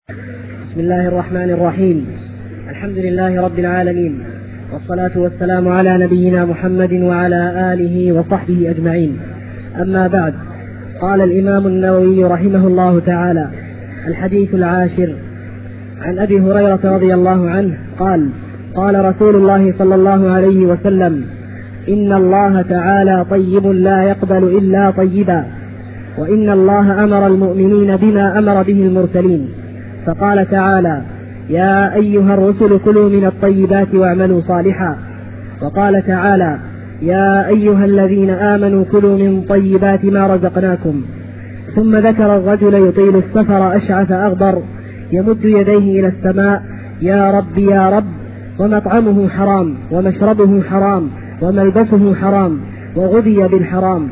بسم الله الرحمن الرحيم. الحمد لله رب العالمين، والصلاة والسلام على نبينا محمد وعلى آله وصحبه أجمعين. أما بعد، قال الإمام النووي رحمه الله تعالى: الحديث العاشر عن أبي هريرة رضي الله عنه قال: قال رسول الله صلى الله عليه وسلم: إن الله تعالى طيب لا يقبل إلا طيبا، وإن الله أمر المؤمنين بما أمر به المرسلين، فقال تعالى: يا أيها الرسل كلوا من الطيبات واعملوا صالحا. وقال تعالى: يا أيها الذين آمنوا كلوا من طيبات ما رزقناكم. ثم ذكر الرجل يطيل السفر أشعث أغبر يمد يديه إلى السماء: يا رب يا رب، ومطعمه حرام ومشربه حرام وملبسه حرام وغذي بالحرام،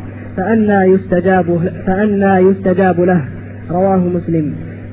فأنى يستجاب له. رواه مسلم.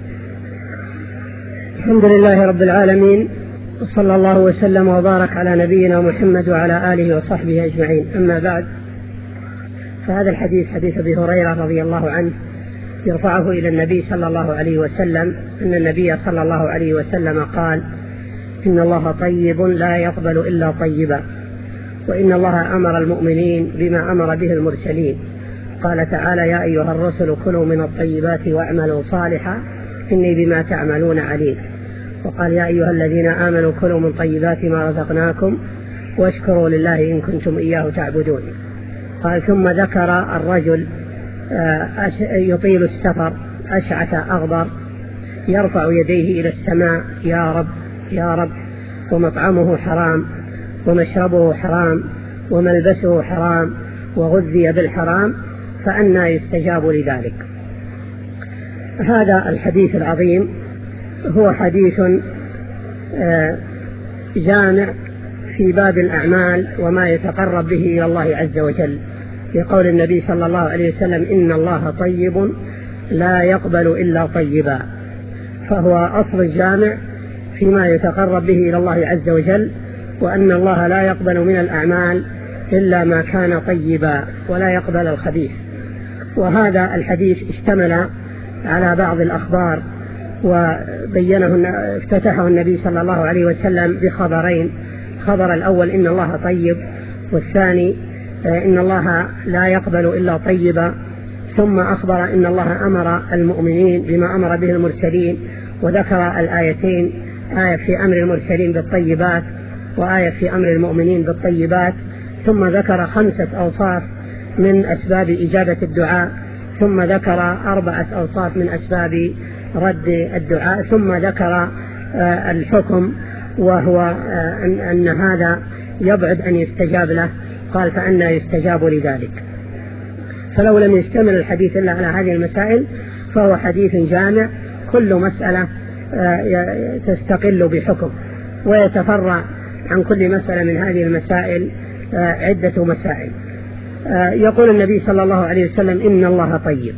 الحمد لله رب العالمين، وصلى الله وسلم وبارك على نبينا محمد وعلى آله وصحبه أجمعين. أما بعد، فهذا الحديث حديث أبي هريرة رضي الله عنه يرفعه إلى النبي صلى الله عليه وسلم أن النبي صلى الله عليه وسلم قال: إن الله طيب لا يقبل إلا طيبا، وإن الله أمر المؤمنين بما أمر به المرسلين. قال تعالى: يا أيها الرسل كلوا من الطيبات واعملوا صالحا إني بما تعملون عليم. وقال: يا أيها الذين آمنوا كلوا من طيبات ما رزقناكم واشكروا لله إن كنتم إياه تعبدون. قال: ثم ذكر الرجل يطيل السفر أشعث أغبر يرفع يديه إلى السماء: يا رب يا رب، ومطعمه حرام ومشربه حرام وملبسه حرام وغذي بالحرام، فأنى يستجاب لذلك. هذا الحديث العظيم هو حديث جامع في باب الأعمال وما يتقرب به إلى الله عز وجل، لقول النبي صلى الله عليه وسلم: إن الله طيب لا يقبل إلا طيبا. فهو أصل جامع فيما يتقرب به إلى الله عز وجل، وأن الله لا يقبل من الأعمال إلا ما كان طيبا ولا يقبل الخبيث. وهذا الحديث اشتمل على بعض الأخبار، وبينه افتتحه النبي صلى الله عليه وسلم بخبرين: خبر الأول إن الله طيب، والثاني إن الله لا يقبل إلا طيبا. ثم أخبر إن الله أمر المؤمنين بما أمر به المرسلين، وذكر الآيتين: آية في أمر المرسلين بالطيبات وآية في أمر المؤمنين بالطيبات. ثم ذكر 5 أوصاف من أسباب إجابة الدعاء، ثم ذكر 4 أوصاف من أسباب رد الدعاء، ثم ذكر الحكم، وهو أن هذا يبعد أن يستجاب له. قال: فأنى يستجاب لذلك. فلو لم يشتمل الحديث إلا على هذه المسائل فهو حديث جامع، كل مسألة تستقل بحكم، ويتفرع عن كل مسألة من هذه المسائل عدة مسائل. يقول النبي صلى الله عليه وسلم: إن الله طيب.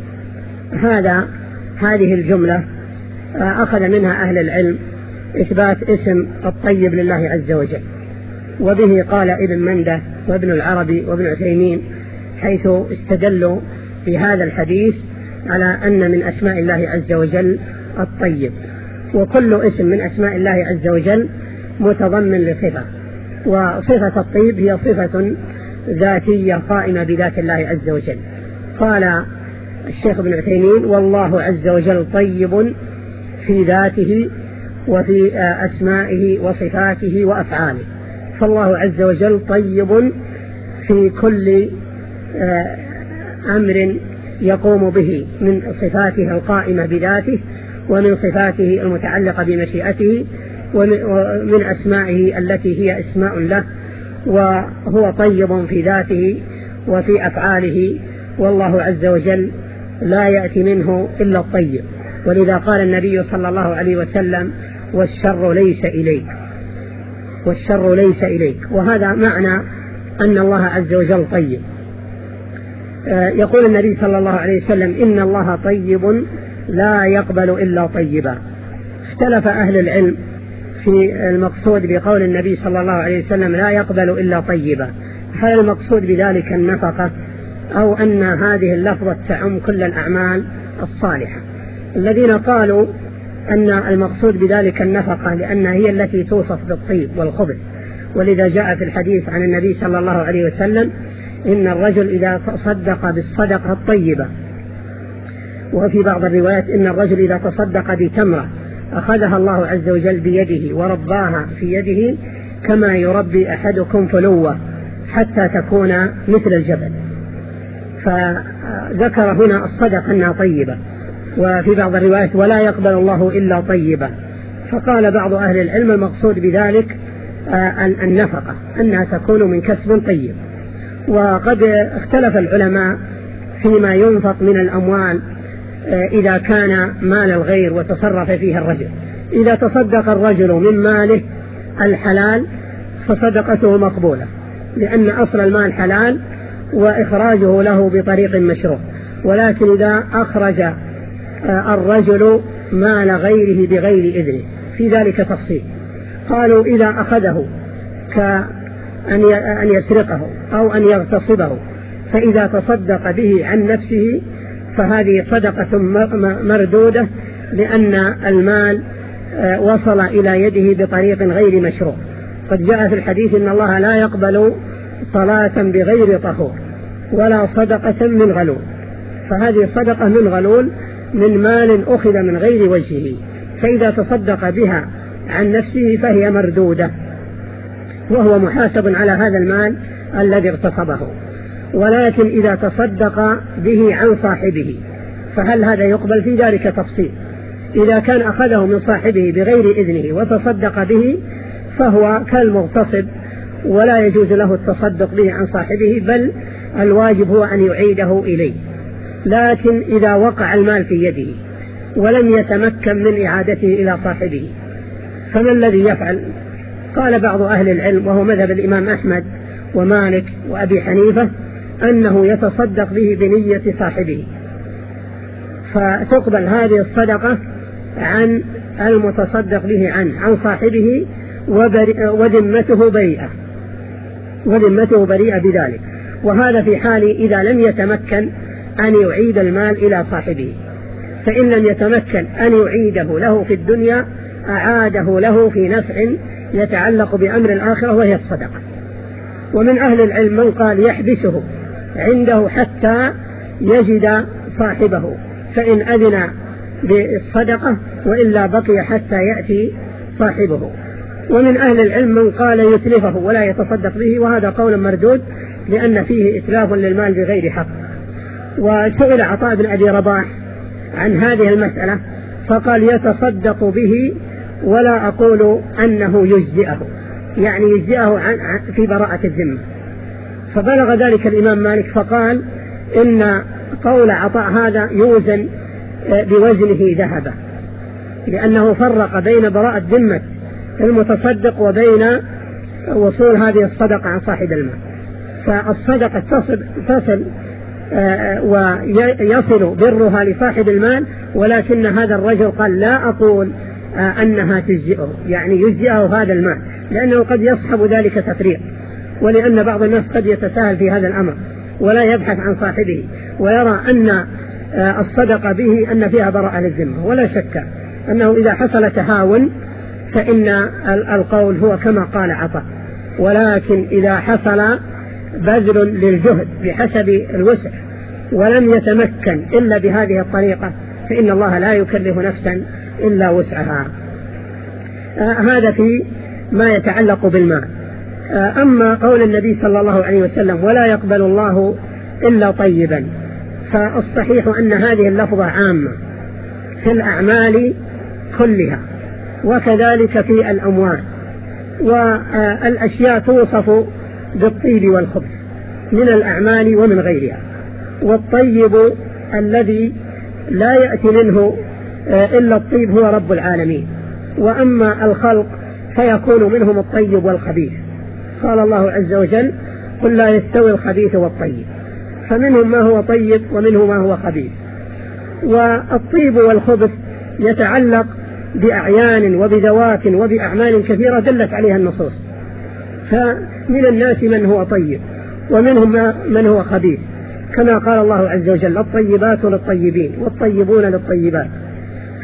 هذه الجملة أخذ منها أهل العلم إثبات اسم الطيب لله عز وجل، وبه قال ابن منده وابن العربي وابن عثيمين، حيث استدلوا بهذا الحديث على أن من أسماء الله عز وجل الطيب، وكل اسم من أسماء الله عز وجل متضمن لصفة، وصفة الطيب هي صفة ذاتية قائمة بذات الله عز وجل. قال الشيخ ابن عثيمين: والله عز وجل طيب في ذاته وفي أسمائه وصفاته وأفعاله. فالله عز وجل طيب في كل أمر يقوم به من صفاته القائمة بذاته، ومن صفاته المتعلقة بمشيئته، ومن أسمائه التي هي اسماء له، وهو طيب في ذاته وفي أفعاله. والله عز وجل لا يأتي منه إلا الطيب، ولذا قال النبي صلى الله عليه وسلم: والشر ليس إليك، والشر ليس إليك. وهذا معنى أن الله عز وجل طيب. يقول النبي صلى الله عليه وسلم: إن الله طيب لا يقبل إلا طيبا. اختلف أهل العلم في المقصود بقول النبي صلى الله عليه وسلم: لا يقبل إلا طيبا، هل المقصود بذلك النفقة، أو أن هذه اللفظة تعم كل الأعمال الصالحة؟ الذين قالوا أن المقصود بذلك النفقة، لأنها هي التي توصف بالطيب والخبث. ولذا جاء في الحديث عن النبي صلى الله عليه وسلم إن الرجل إذا تصدق بالصدقة الطيبة، وفي بعض الروايات إن الرجل إذا تصدق بتمرة أخذها الله عز وجل بيده ورباها في يده كما يربي أحدكم فلوة حتى تكون مثل الجبل. فذكر هنا الصدقة أنها طيبة، وفي بعض الروايات ولا يقبل الله إلا طيبة. فقال بعض أهل العلم المقصود بذلك النفقة، أنها تكون من كسب طيب. وقد اختلف العلماء فيما ينفق من الأموال إذا كان مال الغير وتصرف فيه الرجل. إذا تصدق الرجل من ماله الحلال فصدقته مقبولة، لأن أصل المال حلال وإخراجه له بطريق مشروع. ولكن إذا أخرج الرجل مال غيره بغير إذنه في ذلك تفصيل. قالوا إذا أخذه كأن يسرقه أو أن يغتصبه، فإذا تصدق به عن نفسه فهذه صدقة مردودة، لأن المال وصل إلى يده بطريق غير مشروع. قد جاء في الحديث إن الله لا يقبل صلاة بغير طهور ولا صدقة من غلول. فهذه صدقة من غلول من مال أخذ من غير وجهه، فإذا تصدق بها عن نفسه فهي مردودة، وهو محاسب على هذا المال الذي اغتصبه. ولكن إذا تصدق به عن صاحبه فهل هذا يقبل؟ في ذلك تفصيل. إذا كان أخذه من صاحبه بغير إذنه وتصدق به فهو كالمغتصب ولا يجوز له التصدق به عن صاحبه، بل الواجب هو أن يعيده إليه. لكن إذا وقع المال في يده ولم يتمكن من إعادته إلى صاحبه فما الذي يفعل؟ قال بعض أهل العلم، وهو مذهب الإمام أحمد ومالك وأبي حنيفة، أنه يتصدق به بنية صاحبه، فتقبل هذه الصدقة عن المتصدق به عن صاحبه، وذمته بريئة بذلك. وهذا في حال إذا لم يتمكن أن يعيد المال إلى صاحبه. فإن لم يتمكن أن يعيده له في الدنيا أعاده له في نفع يتعلق بأمر الآخرة وهي الصدقة. ومن أهل العلم من قال يحبسه عنده حتى يجد صاحبه، فإن أذن بالصدقة وإلا بقي حتى يأتي صاحبه. ومن أهل العلم من قال يتلفه ولا يتصدق به، وهذا قول مردود لأن فيه إتلاف للمال بغير حق. وسئل عطاء بن أبي رباح عن هذه المسألة فقال يتصدق به ولا أقول أنه يجزئه، يعني يجزئه في براءة الذمة. فبلغ ذلك الإمام مالك فقال إن قول عطاء هذا يوزن بوزنه ذهبا، لأنه فرق بين براءة ذمة المتصدق وبين وصول هذه الصدقة عن صاحب المال. فالصدقة تصل ويصل برها لصاحب المال، ولكن هذا الرجل قال لا أقول أنها تجزئه، يعني يجزئه هذا المال، لأنه قد يصحب ذلك تفريط، ولأن بعض الناس قد يتساهل في هذا الأمر ولا يبحث عن صاحبه ويرى أن الصدقة به أن فيها براءة للذمة. ولا شك أنه إذا حصل تهاون فإن القول هو كما قال عطاء، ولكن إذا حصل بذل للجهد بحسب الوسع ولم يتمكن إلا بهذه الطريقة فإن الله لا يكلف نفسا إلا وسعها. هذا في ما يتعلق بالمال. أما قول النبي صلى الله عليه وسلم ولا يقبل الله إلا طيبا، فالصحيح أن هذه اللفظة عامة في الأعمال كلها، وكذلك في الأموال، والأشياء توصف بالطيب والخبث من الأعمال ومن غيرها. والطيب الذي لا يأتي منه إلا الطيب هو رب العالمين، وأما الخلق فيكون منهم الطيب والخبيث. قال الله عز وجل قل لا يستوي الخبيث والطيب، فمنهم ما هو طيب ومنه ما هو خبيث. والطيب والخبث يتعلق بأعيان وبذوات وبأعمال كثيرة دلت عليها النصوص. فمن الناس من هو طيب ومنهم من هو خبيث، كما قال الله عز وجل الطيبات للطيبين والطيبون للطيبات.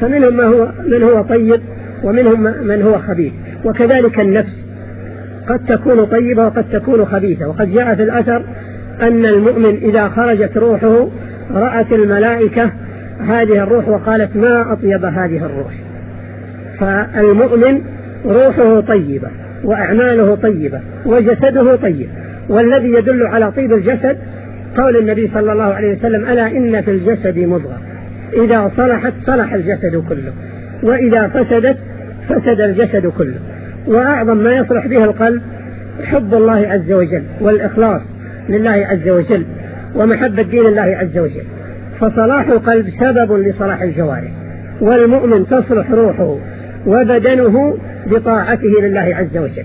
فمنهم من هو طيب ومنهم من هو خبيث. وكذلك النفس قد تكون طيبة وقد تكون خبيثة. وقد جاء في الأثر أن المؤمن إذا خرجت روحه رأت الملائكة هذه الروح وقالت ما أطيب هذه الروح. فالمؤمن روحه طيبة وأعماله طيبة وجسده طيب. والذي يدل على طيب الجسد قول النبي صلى الله عليه وسلم ألا إن في الجسد مضغة إذا صلحت صلح الجسد كله وإذا فسدت فسد الجسد كله. وأعظم ما يصلح به القلب حب الله عز وجل والإخلاص لله عز وجل ومحبة دين الله عز وجل. فصلاح القلب سبب لصلاح الجوارح. والمؤمن تصلح روحه وبدنه بطاعته لله عز وجل.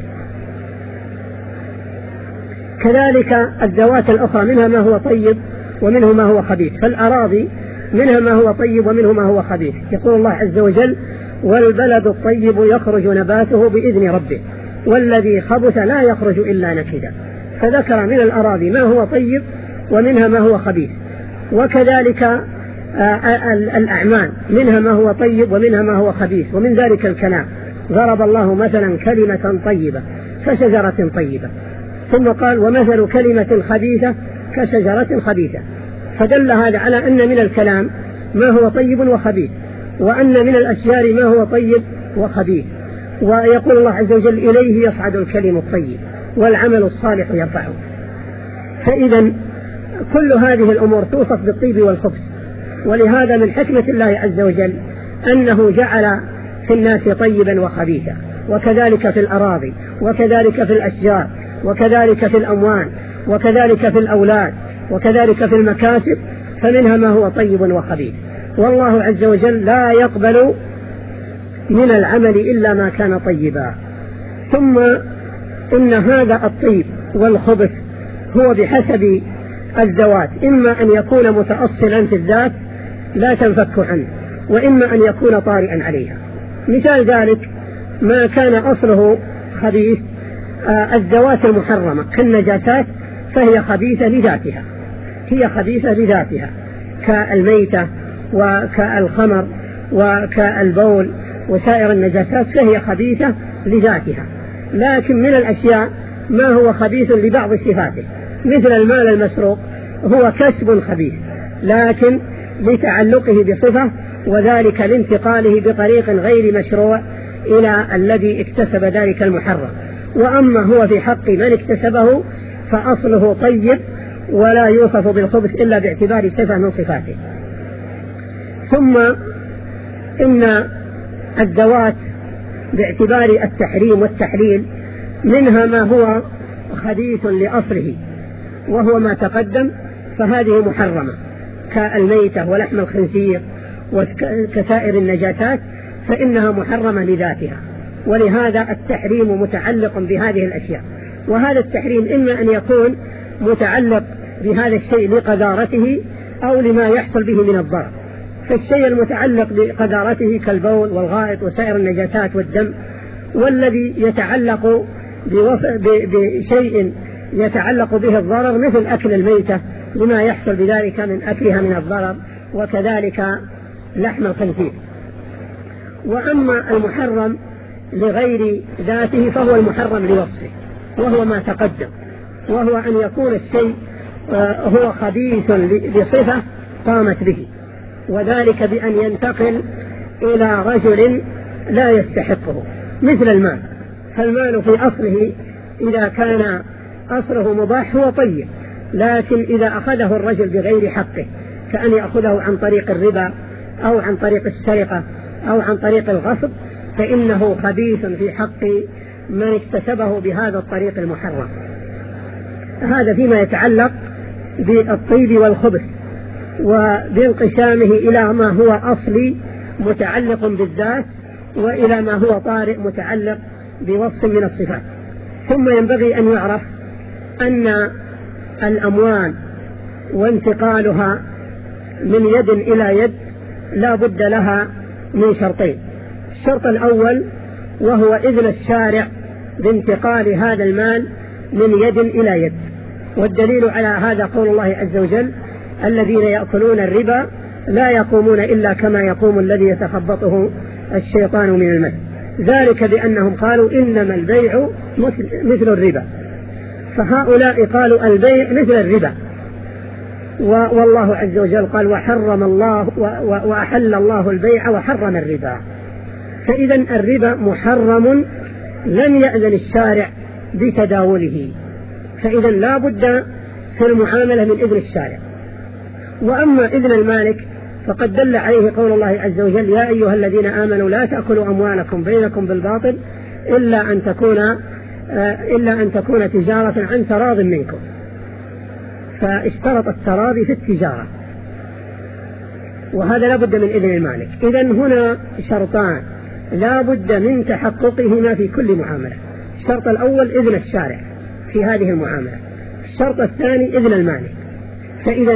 كذلك الذوات الأخرى منها ما هو طيب ومنه ما هو خبيث. فالأراضي منها ما هو طيب ومنه ما هو خبيث. يقول الله عز وجل والبلد الطيب يخرج نباته بإذن ربه والذي خبث لا يخرج إلا نكدا. فذكر من الأراضي ما هو طيب ومنها ما هو خبيث. وكذلك الأعمال منها ما هو طيب ومنها ما هو خبيث. ومن ذلك الكلام ضرب الله مثلا كلمة طيبة كشجرة طيبة ثم قال ومثل كلمة خبيثة كشجرة خبيثة. فدل هذا على أن من الكلام ما هو طيب وخبيث وأن من الأشجار ما هو طيب وخبيث. ويقول الله عز وجل إليه يصعد الكلم الطيب والعمل الصالح يرفعه. فإذا كل هذه الأمور توصف بالطيب والخبث. ولهذا من حكمة الله عز وجل أنه جعل في الناس طيبا وخبيثا. وكذلك في الأراضي وكذلك في الأشجار وكذلك في الأموال وكذلك في الأولاد وكذلك في المكاسب فمنها ما هو طيب وخبيث. والله عز وجل لا يقبل من العمل إلا ما كان طيبا. ثم إن هذا الطيب والخبث هو بحسب الذوات، إما أن يكون متأصلا في الذات لا تنفك عنه وإما أن يكون طارئا عليها. مثال ذلك ما كان أصله خبيث الذوات المحرمة كالنجاسات فهي خبيثة لذاتها، هي خبيثة لذاتها كالميتة وكالخمر وكالبول وسائر النجاسات فهي خبيثة لذاتها. لكن من الأشياء ما هو خبيث لبعض صفاته مثل المال المسروق هو كسب خبيث لكن لتعلقه بصفة وذلك لانتقاله بطريق غير مشروع إلى الذي اكتسب ذلك المحرم. وأما هو في حق من اكتسبه فأصله طيب ولا يوصف بالخبث إلا باعتبار صفة من صفاته. ثم إن الذوات باعتبار التحريم والتحليل منها ما هو خبيث لأصله وهو ما تقدم فهذه محرمة كالميتة ولحم الخنزير وكسائر النجاسات فإنها محرمة لذاتها. ولهذا التحريم متعلق بهذه الأشياء. وهذا التحريم إما أن يكون متعلق بهذا الشيء لقذارته أو لما يحصل به من الضرر. فالشيء المتعلق بقذارته كالبول والغائط وسائر النجاسات والدم، والذي يتعلق بشيء يتعلق به الضرر مثل أكل الميتة لما يحصل بذلك من أكلها من الضرر، وكذلك لحم الخنزير. وأما المحرم لغير ذاته فهو المحرم لوصفه وهو ما تقدم، وهو أن يكون الشيء هو خبيث لصفة قامت به، وذلك بأن ينتقل إلى رجل لا يستحقه مثل المال. فالمال في أصله إذا كان أصله مباح هو طيب، لكن إذا أخذه الرجل بغير حقه كأن يأخذه عن طريق الربا أو عن طريق السرقة أو عن طريق الغصب فإنه خبيث في حق من اكتسبه بهذا الطريق المحرم. هذا فيما يتعلق بالطيب والخبث وبانقسامه إلى ما هو أصلي متعلق بالذات وإلى ما هو طارئ متعلق بوصف من الصفات. ثم ينبغي أن يعرف أن الأموال وانتقالها من يد إلى يد لا بد لها من شرطين. الشرط الأول وهو إذن الشارع بانتقال هذا المال من يد إلى يد، والدليل على هذا قول الله عز وجل الذين يأكلون الربا لا يقومون إلا كما يقوم الذي يتخبطه الشيطان من المس، ذلك بأنهم قالوا إنما البيع مثل الربا، فهؤلاء قالوا البيع مثل الربا، والله عز وجل قال وحرم الله وأحل الله البيع وحرم الربا. فإذا الربا محرم لم يأذن الشارع بتداوله، فإذا لا بد في المعاملة من إذن الشارع. وأما إذن المالك فقد دل عليه قول الله عز وجل يا أيها الذين آمنوا لا تأكلوا أموالكم بينكم بالباطل إلا أن تكون تجارة عن تراض منكم، فاشترط التراضي في التجارة، وهذا لا بد من إذن المالك. إذن هنا شرطان لا بد من تحققهما في كل معاملة. الشرط الأول إذن الشارع في هذه المعاملة، الشرط الثاني إذن المالك. فإذا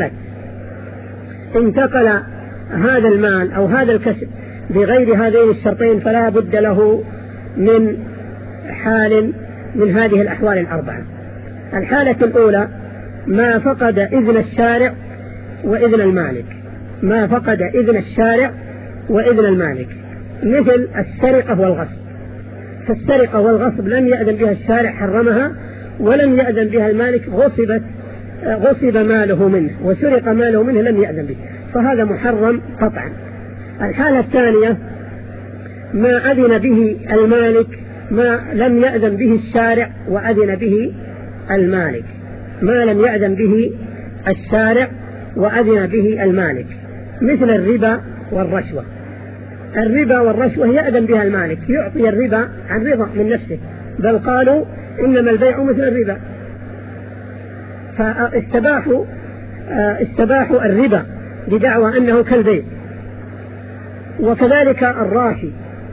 انتقل هذا المال أو هذا الكسب بغير هذين الشرطين فلا بد له من حال من هذه الأحوال الأربعة. الحالة الأولى ما فقد إذن الشارع وإذن المالك، ما فقد إذن الشارع وإذن المالك، مثل السرقة والغصب. فالسرقة والغصب لم يأذن بها الشارع حرمها، ولم يأذن بها المالك غصب ماله منه وسرق ماله منه لم يأذن به، فهذا محرم قطعا. الحالة الثانية ما أذن به المالك ما لم يأذن به الشارع وأذن به المالك، ما لم يأذن به الشارع وأذن به المالك، مثل الربا والرشوة. الربا والرشوة يأذن بها المالك، يعطي الربا عن رضا من نفسه، بل قالوا إنما البيع مثل الربا، فاستباحوا الربا بدعوى أنه كالبيع. وكذلك الراشي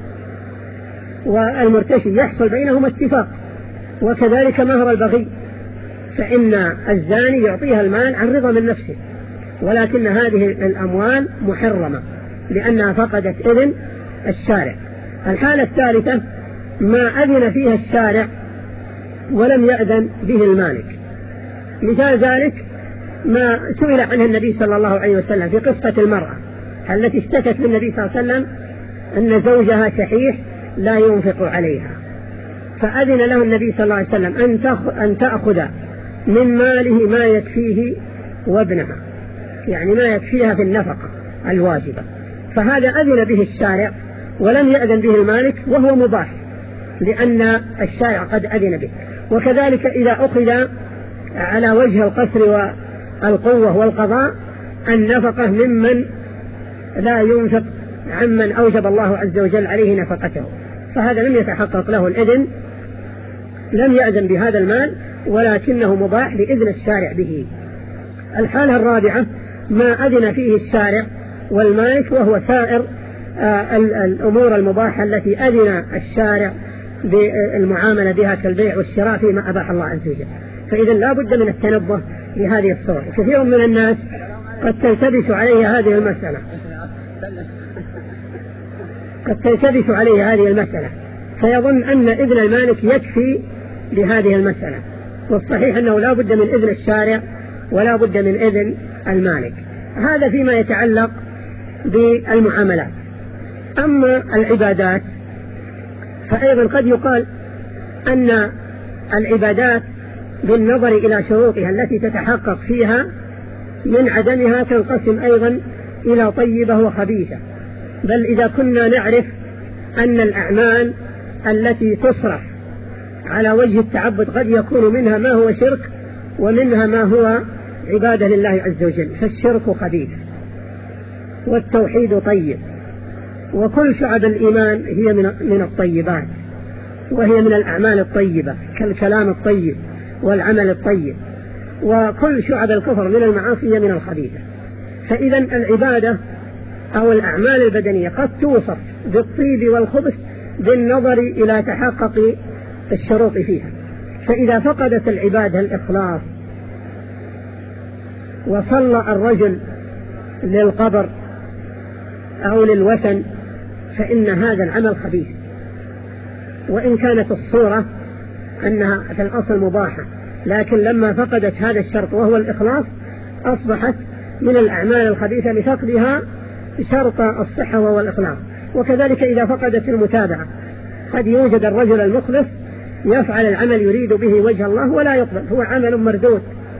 والمرتشي يحصل بينهما اتفاق، وكذلك مهر البغي، فإن الزاني يعطيها المال عن رضا من نفسه، ولكن هذه الأموال محرمة لأنها فقدت إذن الشارع. الحالة الثالثة ما أذن فيها الشارع ولم يأذن به المالك، مثال ذلك ما سئل عنه النبي صلى الله عليه وسلم في قصة المرأة التي اشتكت للنبي صلى الله عليه وسلم أن زوجها شحيح لا ينفق عليها، فأذن له النبي صلى الله عليه وسلم أن تأخذ من ماله ما يكفيه وابنها، يعني ما يكفيها في النفقة الواجبة، فهذا أذن به الشارع ولم يأذن به المالك، وهو مباح لأن الشارع قد أذن به. وكذلك إذا أخذ على وجه القصر والقوة والقضاء النفقة ممن لا ينفق عمن أوجب الله عز وجل عليه نفقته، فهذا لم يتحقق له الإذن، لم يأذن بهذا المال ولكنه مباح لإذن الشارع به. الحالة الرابعة ما أذن فيه الشارع والمالك، وهو سائر الأمور المباحة التي أذن الشارع بالمعاملة بها كالبيع والشراء فيما أباح الله عز وجل. فإذا لا بد من التنبه لهذه الصور. كثير من الناس قد تلتبس عليه هذه المسألة فيظن أن إذن المالك يكفي لهذه المسألة، والصحيح أنه لا بد من إذن الشارع ولا بد من إذن المالك. هذا فيما يتعلق بالمعاملات. أما العبادات فأيضا قد يقال أن العبادات بالنظر إلى شروطها التي تتحقق فيها من عدمها تنقسم أيضا إلى طيبة وخبيثة، بل إذا كنا نعرف أن الأعمال التي تصرف على وجه التعبد قد يكون منها ما هو شرك ومنها ما هو عبادة لله عز وجل، فالشرك خبيث والتوحيد طيب، وكل شعب الإيمان هي من الطيبات، وهي من الأعمال الطيبة كالكلام الطيب والعمل الطيب، وكل شعب الكفر من المعاصي من الخبيثة. فإذا العبادة أو الأعمال البدنية قد توصف بالطيب والخبث بالنظر إلى تحقق الشروط فيها. فإذا فقدت العبادة الإخلاص وصلى الرجل للقبر أو للوثن فإن هذا العمل خبيث، وإن كانت الصورة أنها في الأصل مباحة، لكن لما فقدت هذا الشرط وهو الإخلاص أصبحت من الأعمال الخبيثة لفقدها شرط الصحة وهو الإخلاص. وكذلك إذا فقدت المتابعة، قد يوجد الرجل المخلص يفعل العمل يريد به وجه الله ولا يقبل، هو عمل مردود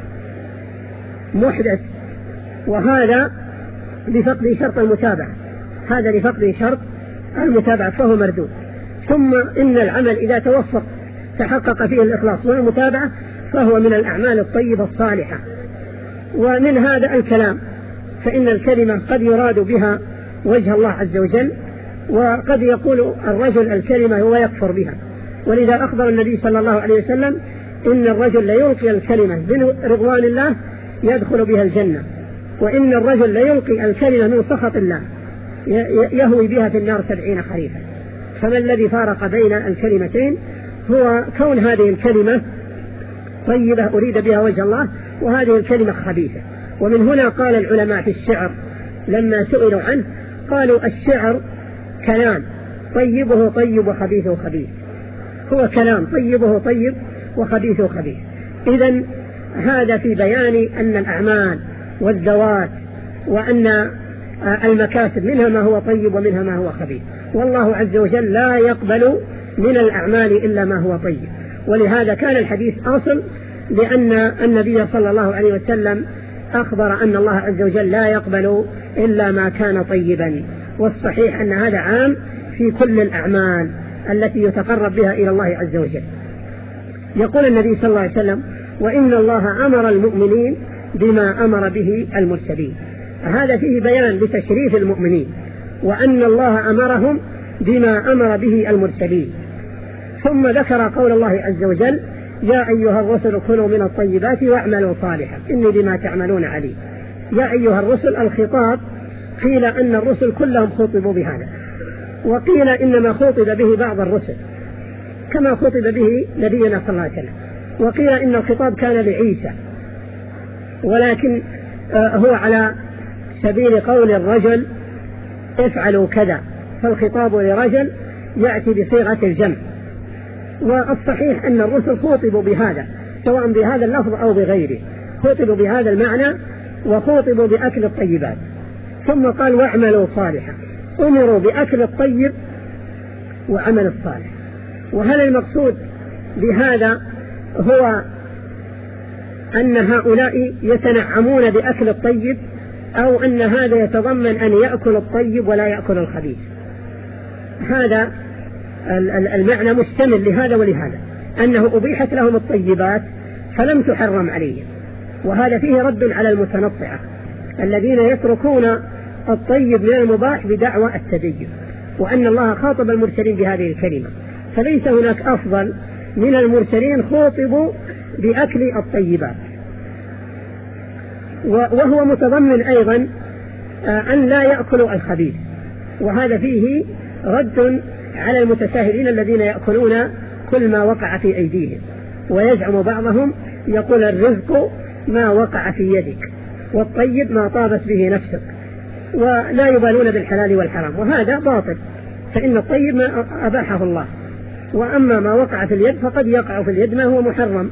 محدث، وهذا لفقد شرط المتابعة، هذا لفقد شرط المتابعة فهو مردود. ثم إن العمل إذا توفق تحقق فيه الإخلاص والمتابعة فهو من الأعمال الطيبة الصالحة. ومن هذا الكلام، فإن الكلمة قد يراد بها وجه الله عز وجل، وقد يقول الرجل الكلمة هو يكفر بها، ولذا أخبر النبي صلى الله عليه وسلم إن الرجل ليلقي الكلمة من رضوان الله يدخل بها الجنة، وإن الرجل ليلقي الكلمة من سخط الله يهوي بها في النار 70 خريفا. فما الذي فارق بين الكلمتين هو كون هذه الكلمة طيبة أريد بها وجه الله، وهذه الكلمة خبيثة. ومن هنا قال العلماء في الشعر لما سئلوا عنه قالوا الشعر كلام طيبه طيب وخبيثه خبيث، هو كلام طيبه طيب وخبيثه خبيث. إذن هذا في بيان أن الأعمال والذوات وأن المكاسب منها ما هو طيب ومنها ما هو خبيث، والله عز وجل لا يقبل من الأعمال إلا ما هو طيب. ولهذا كان الحديث أصل، لأن النبي صلى الله عليه وسلم أخبر أن الله عز وجل لا يقبل إلا ما كان طيبا، والصحيح أن هذا عام في كل الأعمال التي يتقرب بها إلى الله عز وجل. يقول النبي صلى الله عليه وسلم: وإن الله أمر المؤمنين بما أمر به المرسلين. هذا فيه بيان لتشريف المؤمنين، وأن الله أمرهم بما أمر به المرسلين. ثم ذكر قول الله عز وجل: يا أيها الرسل كلوا من الطيبات واعملوا صالحا إني بما تعملون عليم. يا أيها الرسل، الخطاب قيل أن الرسل كلهم خطبوا بهذا، وقيل إنما خطب به بعض الرسل كما خطب به نبينا صلى الله عليه وسلم، وقيل إن الخطاب كان لعيسى، ولكن هو على سبيل قول الرجل افعلوا كذا، فالخطاب لرجل يأتي بصيغة الجمع. والصحيح أن الرسل خطبوا بهذا سواء بهذا اللفظ أو بغيره، خطبوا بهذا المعنى وخطبوا بأكل الطيبات. ثم قال: واعملوا صالحا، أمروا بأكل الطيب وعمل الصالح. وهل المقصود بهذا هو أن هؤلاء يتنعمون بأكل الطيب، أو أن هذا يتضمن أن يأكل الطيب ولا يأكل الخبيث؟ هذا المعنى مشتمل لهذا ولهذا، أنه أبيحت لهم الطيبات فلم تحرم عليهم، وهذا فيه رد على المتنطعة الذين يتركون الطيب من المباح بدعوى التدين، وأن الله خاطب المرسلين بهذه الكلمة، فليس هناك أفضل من المرسلين خوطبوا بأكل الطيبات. وهو متضمن أيضا أن لا يأكلوا الخبيث، وهذا فيه رد على المتساهلين الذين يأكلون كل ما وقع في أيديهم، ويزعم بعضهم يقول: الرزق ما وقع في يدك، والطيب ما طابت به نفسك، ولا يبالون بالحلال والحرام، وهذا باطل، فإن الطيب ما أباحه الله، وأما ما وقع في اليد فقد يقع في اليد ما هو محرم.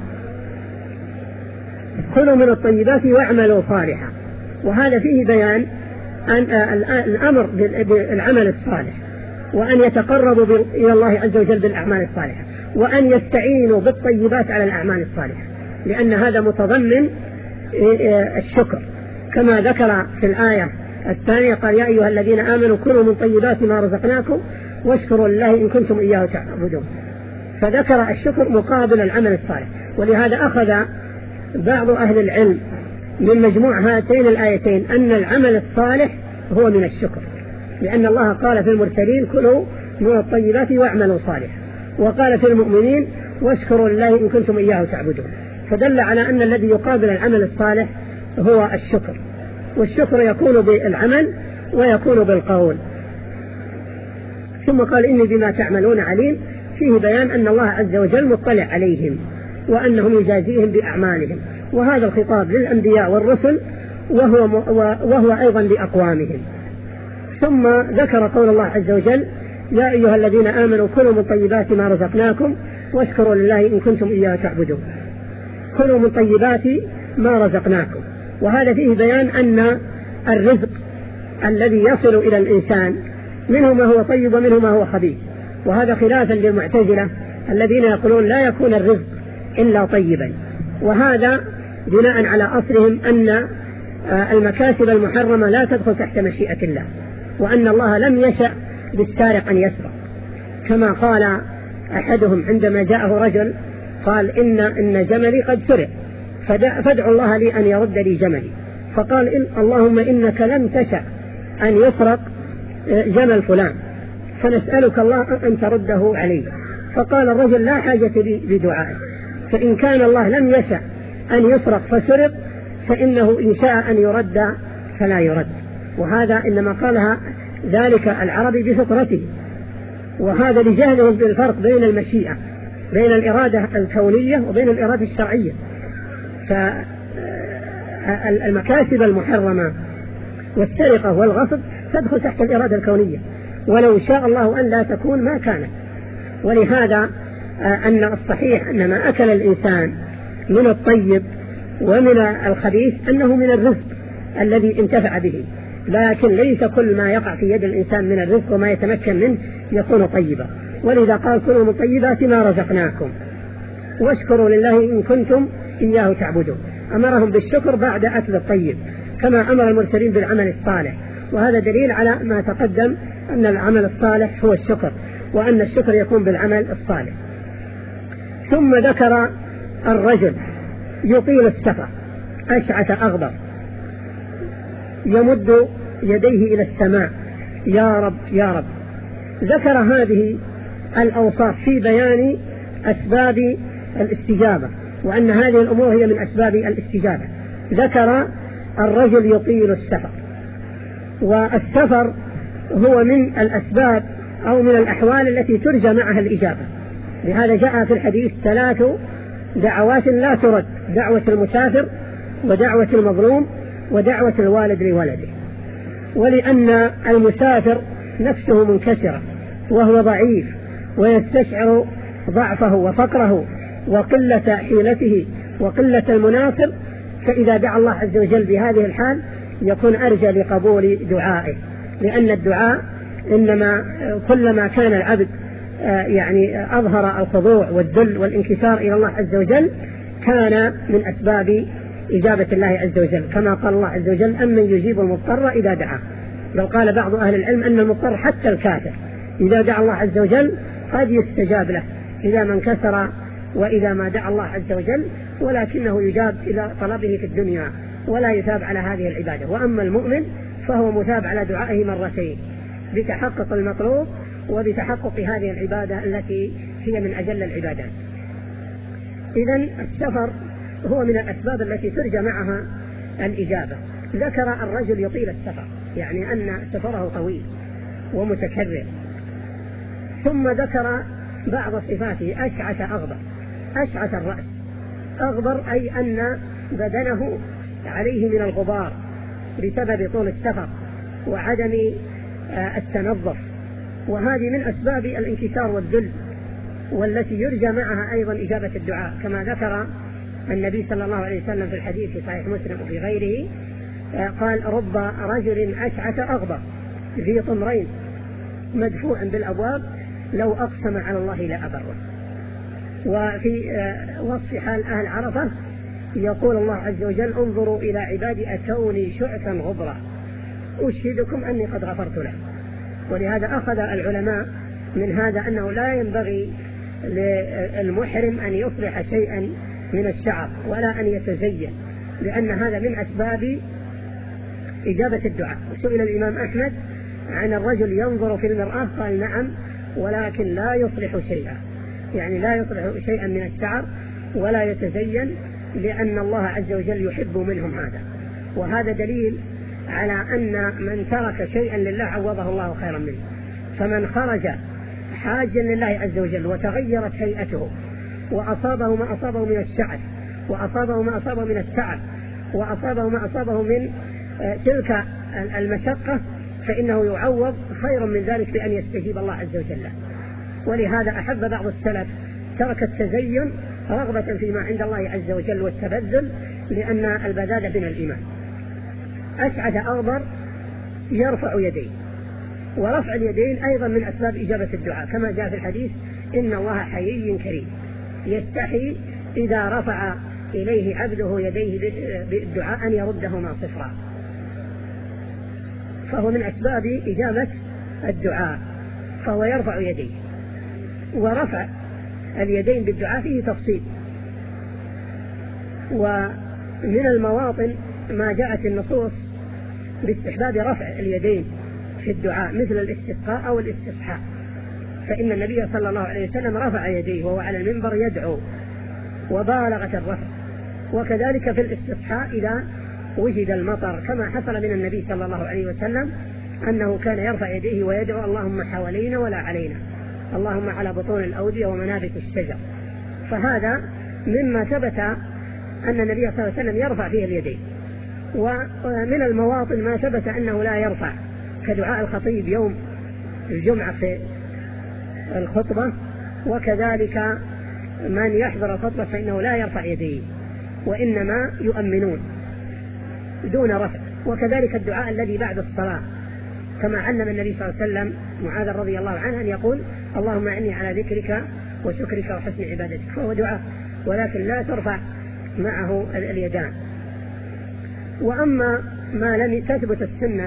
كلوا من الطيبات واعملوا صالحا، وهذا فيه بيان أن الأمر بالعمل الصالح، وأن يتقربوا إلى الله عز وجل بالأعمال الصالحة، وأن يستعينوا بالطيبات على الأعمال الصالحة، لأن هذا متضمن الشكر، كما ذكر في الآية الثانية قال: يا أيها الذين آمنوا كلوا من طيبات ما رزقناكم واشكروا لله إن كنتم إياه تعبدون. فذكر الشكر مقابل العمل الصالح. ولهذا أخذ بعض أهل العلم من مجموع هاتين الآيتين أن العمل الصالح هو من الشكر، لأن الله قال في المرسلين: كلوا من الطيبات واعملوا صالحا، وقال في المؤمنين: واشكروا لله إن كنتم إياه تعبدون. فدل على أن الذي يقابل العمل الصالح هو الشكر، والشكر يكون بالعمل ويكون بالقول. ثم قال: إني بما تعملون عليم، فيه بيان أن الله عز وجل مطلع عليهم وأنهم يجازيهم بأعمالهم، وهذا الخطاب للأنبياء والرسل وهو أيضا لأقوامهم. ثم ذكر قول الله عز وجل: يا أيها الذين آمنوا كلوا من طيبات ما رزقناكم واشكروا لله إن كنتم إياه تعبدون. كلوا من طيبات ما رزقناكم، وهذا فيه بيان أن الرزق الذي يصل إلى الإنسان منه ما هو طيب ومنه ما هو خبيث، وهذا خلافا للمعتزلة الذين يقولون لا يكون الرزق إلا طيبا، وهذا بناء على أصلهم أن المكاسب المحرمة لا تدخل تحت مشيئة الله، وأن الله لم يشأ بالسارق أن يسرق، كما قال أحدهم عندما جاءه رجل قال إن جملي قد سرق فادعوا الله لي أن يرد لي جملي، فقال اللهم إنك لم تشأ أن يسرق جمل فلان فنسألك الله أن ترده علي. فقال الرجل لا حاجة لي بدعائك، فإن كان الله لم يشأ أن يسرق فسرق فإنه إن شاء أن يرد فلا يرد. وهذا إنما قالها ذلك العربي بفطرته، وهذا لجهلهم بالفرق بين المشيئة بين الإرادة الكونية وبين الإرادة الشرعية. فالمكاسب المحرمة والسرقة والغصب تدخل تحت الإرادة الكونية، ولو شاء الله أن لا تكون ما كانت. ولهذا أن الصحيح أن ما أكل الإنسان من الطيب ومن الخبيث أنه من الرزق الذي انتفع به، لكن ليس كل ما يقع في يد الإنسان من الرزق وما يتمكن منه يكون طيبا. ولذا قال كلوا من طيبات ما رزقناكم واشكروا لله إن كنتم إياه تعبدون، أمرهم بالشكر بعد أكل الطيب كما أمر المرسلين بالعمل الصالح، وهذا دليل على ما تقدم أن العمل الصالح هو الشكر، وأن الشكر يكون بالعمل الصالح. ثم ذكر الرجل يطيل السفر أشعث أغبر يمد يديه إلى السماء يا رب يا رب. ذكر هذه الأوصاف في بيان أسباب الاستجابة، وأن هذه الأمور هي من أسباب الاستجابة. ذكر الرجل يطيل السفر، والسفر هو من الأسباب أو من الأحوال التي ترجى معها الإجابة. لهذا جاء في الحديث 3 دعوات لا ترد: دعوة المسافر ودعوة المظلوم ودعوة الوالد لولده. ولأن المسافر نفسه منكسرة وهو ضعيف ويستشعر ضعفه وفقره وقلة حيلته وقلة المناصر، فإذا دعا الله عز وجل بهذه الحال يكون أرجى لقبول دعائه، لأن الدعاء إنما كلما كان العبد يعني أظهر الخضوع والذل والانكسار إلى الله عز وجل كان من أسباب إجابة الله عز وجل، كما قال الله عز وجل أمن يجيب المضطر إذا دعاه. بل قال بعض أهل العلم أن المضطر حتى الكافر إذا دعا الله عز وجل قد يستجاب له إذا ما انكسر وإذا ما دعا الله عز وجل، ولكنه يجاب إلى طلبه في الدنيا ولا يثاب على هذه العبادة. وأما المؤمن فهو مثاب على دعائه مرتين بتحقق المطلوب وبتحقق هذه العبادة التي هي من أجل العبادات. إذن السفر هو من الأسباب التي ترجى معها الإجابة. ذكر الرجل يطيل السفر، يعني أن سفره طويل ومتكرر. ثم ذكر بعض صفاته: أشعث أغبر، أشعث الرأس، أغبر أي أن بدنه عليه من الغبار بسبب طول السفر وعدم التنظف، وهذه من أسباب الانكسار والذل، والتي يرجى معها أيضا إجابة الدعاء، كما ذكر النبي صلى الله عليه وسلم في الحديث في صحيح مسلم وفي غيره قال: رب رجل أشعث أغبر ذي طمرين مدفوع بالأبواب لو أقسم على الله لأبره. وفي وصف حال أهل عرفة يقول الله عز وجل: انظروا إلى عبادي أتوني شعثا غبرا أشهدكم أني قد غفرت له. ولهذا أخذ العلماء من هذا أنه لا ينبغي للمحرم أن يصلح شيئا من الشعر ولا أن يتزين، لأن هذا من أسباب إجابة الدعاء. وسئل الإمام أحمد عن الرجل ينظر في المرآة قال: نعم، ولكن لا يصلح شيئا، يعني لا يصلح شيئا من الشعر ولا يتزين، لأن الله عز وجل يحب منهم هذا. وهذا دليل على أن من ترك شيئا لله عوضه الله خيرا منه. فمن خرج حاجا لله عز وجل وتغيرت هيئته وأصابه ما أصابه من الشعر وأصابه ما أصابه من التعب وأصابه ما أصابه من تلك المشقة، فإنه يعوض خيرا من ذلك بأن يستجيب الله عز وجل. ولهذا أحب بعض السلف ترك التزين رغبة فيما عند الله عز وجل والتبذل لأن البذاذة من الإيمان. أشعث أغبر يرفع يديه، ورفع اليدين أيضا من أسباب إجابة الدعاء، كما جاء في الحديث إن الله حيي كريم يستحي إذا رفع إليه عبده يديه بالدعاء أن يردهما صفرا، فهو من أسباب إجابة الدعاء، فهو يرفع يديه. ورفع اليدين بالدعاء فيه تفصيل، ومن المواطن ما جاءت النصوص باستحباب رفع اليدين في الدعاء مثل الاستسقاء أو الاستصحاء، فإن النبي صلى الله عليه وسلم رفع يديه وهو على المنبر يدعو وبالغ في الرفع. وكذلك في الاستصحاء إذا وجد المطر، كما حصل من النبي صلى الله عليه وسلم أنه كان يرفع يديه ويدعو اللهم حوالينا ولا علينا، اللهم على بطون الأودية ومنابت الشجر. فهذا مما ثبت أن النبي صلى الله عليه وسلم يرفع فيه اليدين. ومن المواطن ما ثبت أنه لا يرفع، كدعاء الخطيب يوم الجمعة في الخطبة، وكذلك من يحضر الخطبة فإنه لا يرفع يديه وإنما يؤمنون دون رفع. وكذلك الدعاء الذي بعد الصلاة، كما علم النبي صلى الله عليه وسلم معاذ رضي الله عنه أن يقول اللهم أعني على ذكرك وشكرك وحسن عبادتك، فهو دعاء ولكن لا ترفع معه اليدان. وأما ما لم تثبت السنة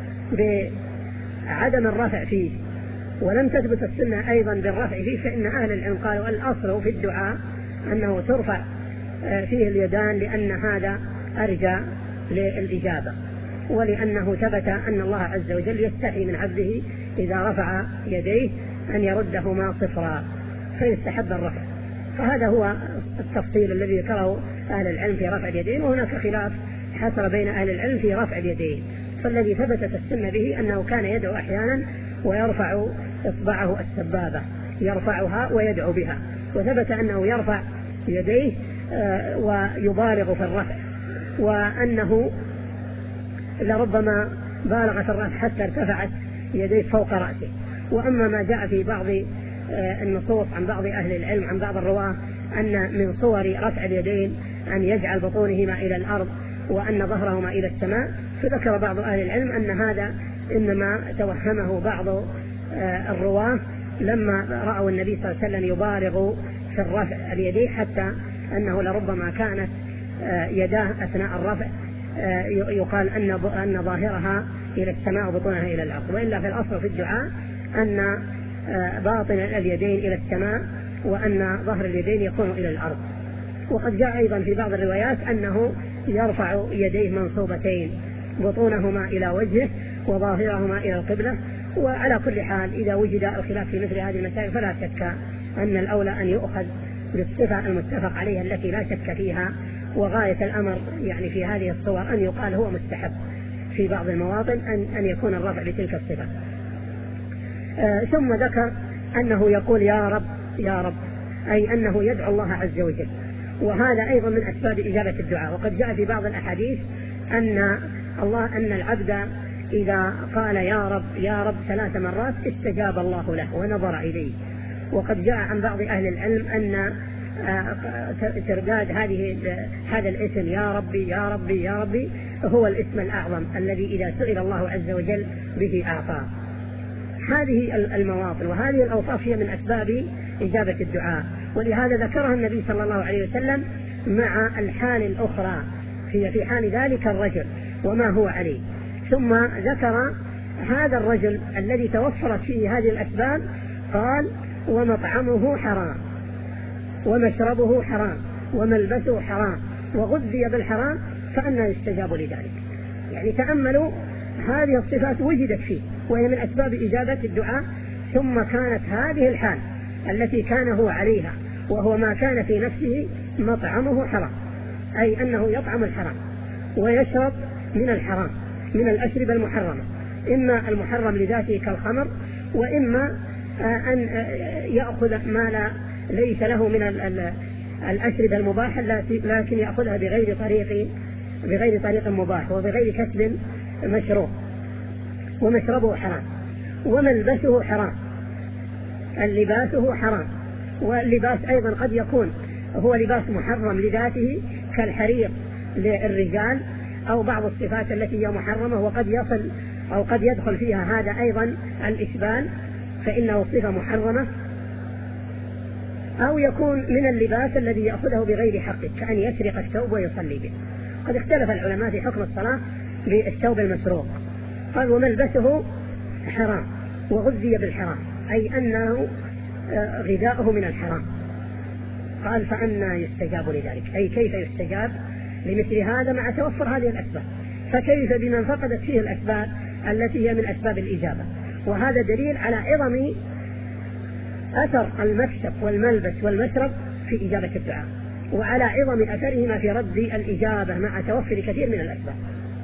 بعدم الرفع فيه ولم تثبت السنة أيضا بالرفع فيه، فإن أهل العلم قالوا الأصل في الدعاء أنه ترفع فيه اليدان، لأن هذا أرجى للإجابة، ولأنه ثبت أن الله عز وجل يستحي من عبده إذا رفع يديه أن يردهما صفرا، فيستحب الرفع. فهذا هو التفصيل الذي ذكره أهل العلم في رفع اليدين، وهناك خلاف حصل بين أهل العلم في رفع اليدين. فالذي ثبتت السنة به أنه كان يدعو أحيانا ويرفع إصبعه السبابة يرفعها ويدعو بها، وثبت أنه يرفع يديه ويبالغ في الرفع، وأنه لربما بالغ في الرفع حتى ارتفعت يديه فوق رأسه. وأما ما جاء في بعض النصوص عن بعض أهل العلم عن بعض الرواة أن من صور رفع اليدين أن يجعل بطونهما إلى الأرض وأن ظهرهما إلى السماء، فذكر بعض أهل العلم أن هذا إنما توهمه بعض الرواة لما رأوا النبي صلى الله عليه وسلم يبالغ في الرفع اليدين، حتى أنه لربما كانت يداه أثناء الرفع يقال أن ظاهرها إلى السماء وبطونها إلى الأرض، وإلا في الأصل في الدعاء أن باطن اليدين إلى السماء وأن ظهر اليدين يكون إلى الأرض. وقد جاء أيضا في بعض الروايات أنه يرفع يديه منصوبتين بطونهما إلى وجهه وظاهرهما إلى القبلة. وعلى كل حال إذا وجد الخلاف في مثل هذه المسائل فلا شك أن الأولى أن يؤخذ بالصفة المتفق عليها التي لا شك فيها، وغاية الأمر يعني في هذه الصور أن يقال هو مستحب في بعض المواطن أن يكون الرفع بتلك الصفة. ثم ذكر أنه يقول يا رب يا رب، أي أنه يدعو الله عز وجل، وهذا أيضا من أسباب إجابة الدعاء. وقد جاء في بعض الأحاديث أن العبد إذا قال يا رب يا رب 3 مرات استجاب الله له ونظر إليه. وقد جاء عن بعض أهل العلم أن ترداد هذا الاسم يا ربي يا ربي يا ربي هو الاسم الأعظم الذي إذا سئل الله عز وجل به أعطاه. هذه المواطن وهذه الأوصاف هي من أسباب إجابة الدعاء، ولهذا ذكرها النبي صلى الله عليه وسلم مع الحال الأخرى في حال ذلك الرجل وما هو عليه. ثم ذكر هذا الرجل الذي توفرت فيه هذه الأسباب، قال ومطعمه حرام ومشربه حرام وملبسه حرام وغذي بالحرام فأنى يستجاب لذلك. يعني تأملوا هذه الصفات وجدت فيه وهي من أسباب إجابة الدعاء، ثم كانت هذه الحال التي كان هو عليها وهو ما كان في نفسه مطعمه حرام، أي أنه يطعم الحرام ويشرب من الحرام من الأشربة المحرمة، إما المحرم لذاته كالخمر، وإما أن يأخذ ما ليس له من الأشربة المباحة لكن يأخذها بغير طريق مباح وبغير كسب مشروع. ومشربه حرام وملبسه حرام، اللباسه حرام، واللباس أيضا قد يكون هو لباس محرم لذاته كالحرير للرجال أو بعض الصفات التي هي محرمة وقد يصل أو قد يدخل فيها هذا أيضا الإسبال فإنه صفة محرمة، أو يكون من اللباس الذي يأخذه بغير حقه كأن يسرق الثوب ويصلي به. قد اختلف العلماء في حكم الصلاة بالثوب المسروق، قال وملبسه حرام وغذي بالحرام، أي أنه غذاؤه من الحرام. قال فأنا يستجاب لذلك، أي كيف يستجاب لمثل هذا مع توفر هذه الأسباب؟ فكيف بمن فقدت فيه الأسباب التي هي من أسباب الإجابة؟ وهذا دليل على عظم أثر المكسب والملبس والمشرب في إجابة الدعاء، وعلى عظم أثرهما في رد الإجابة مع توفر كثير من الأسباب.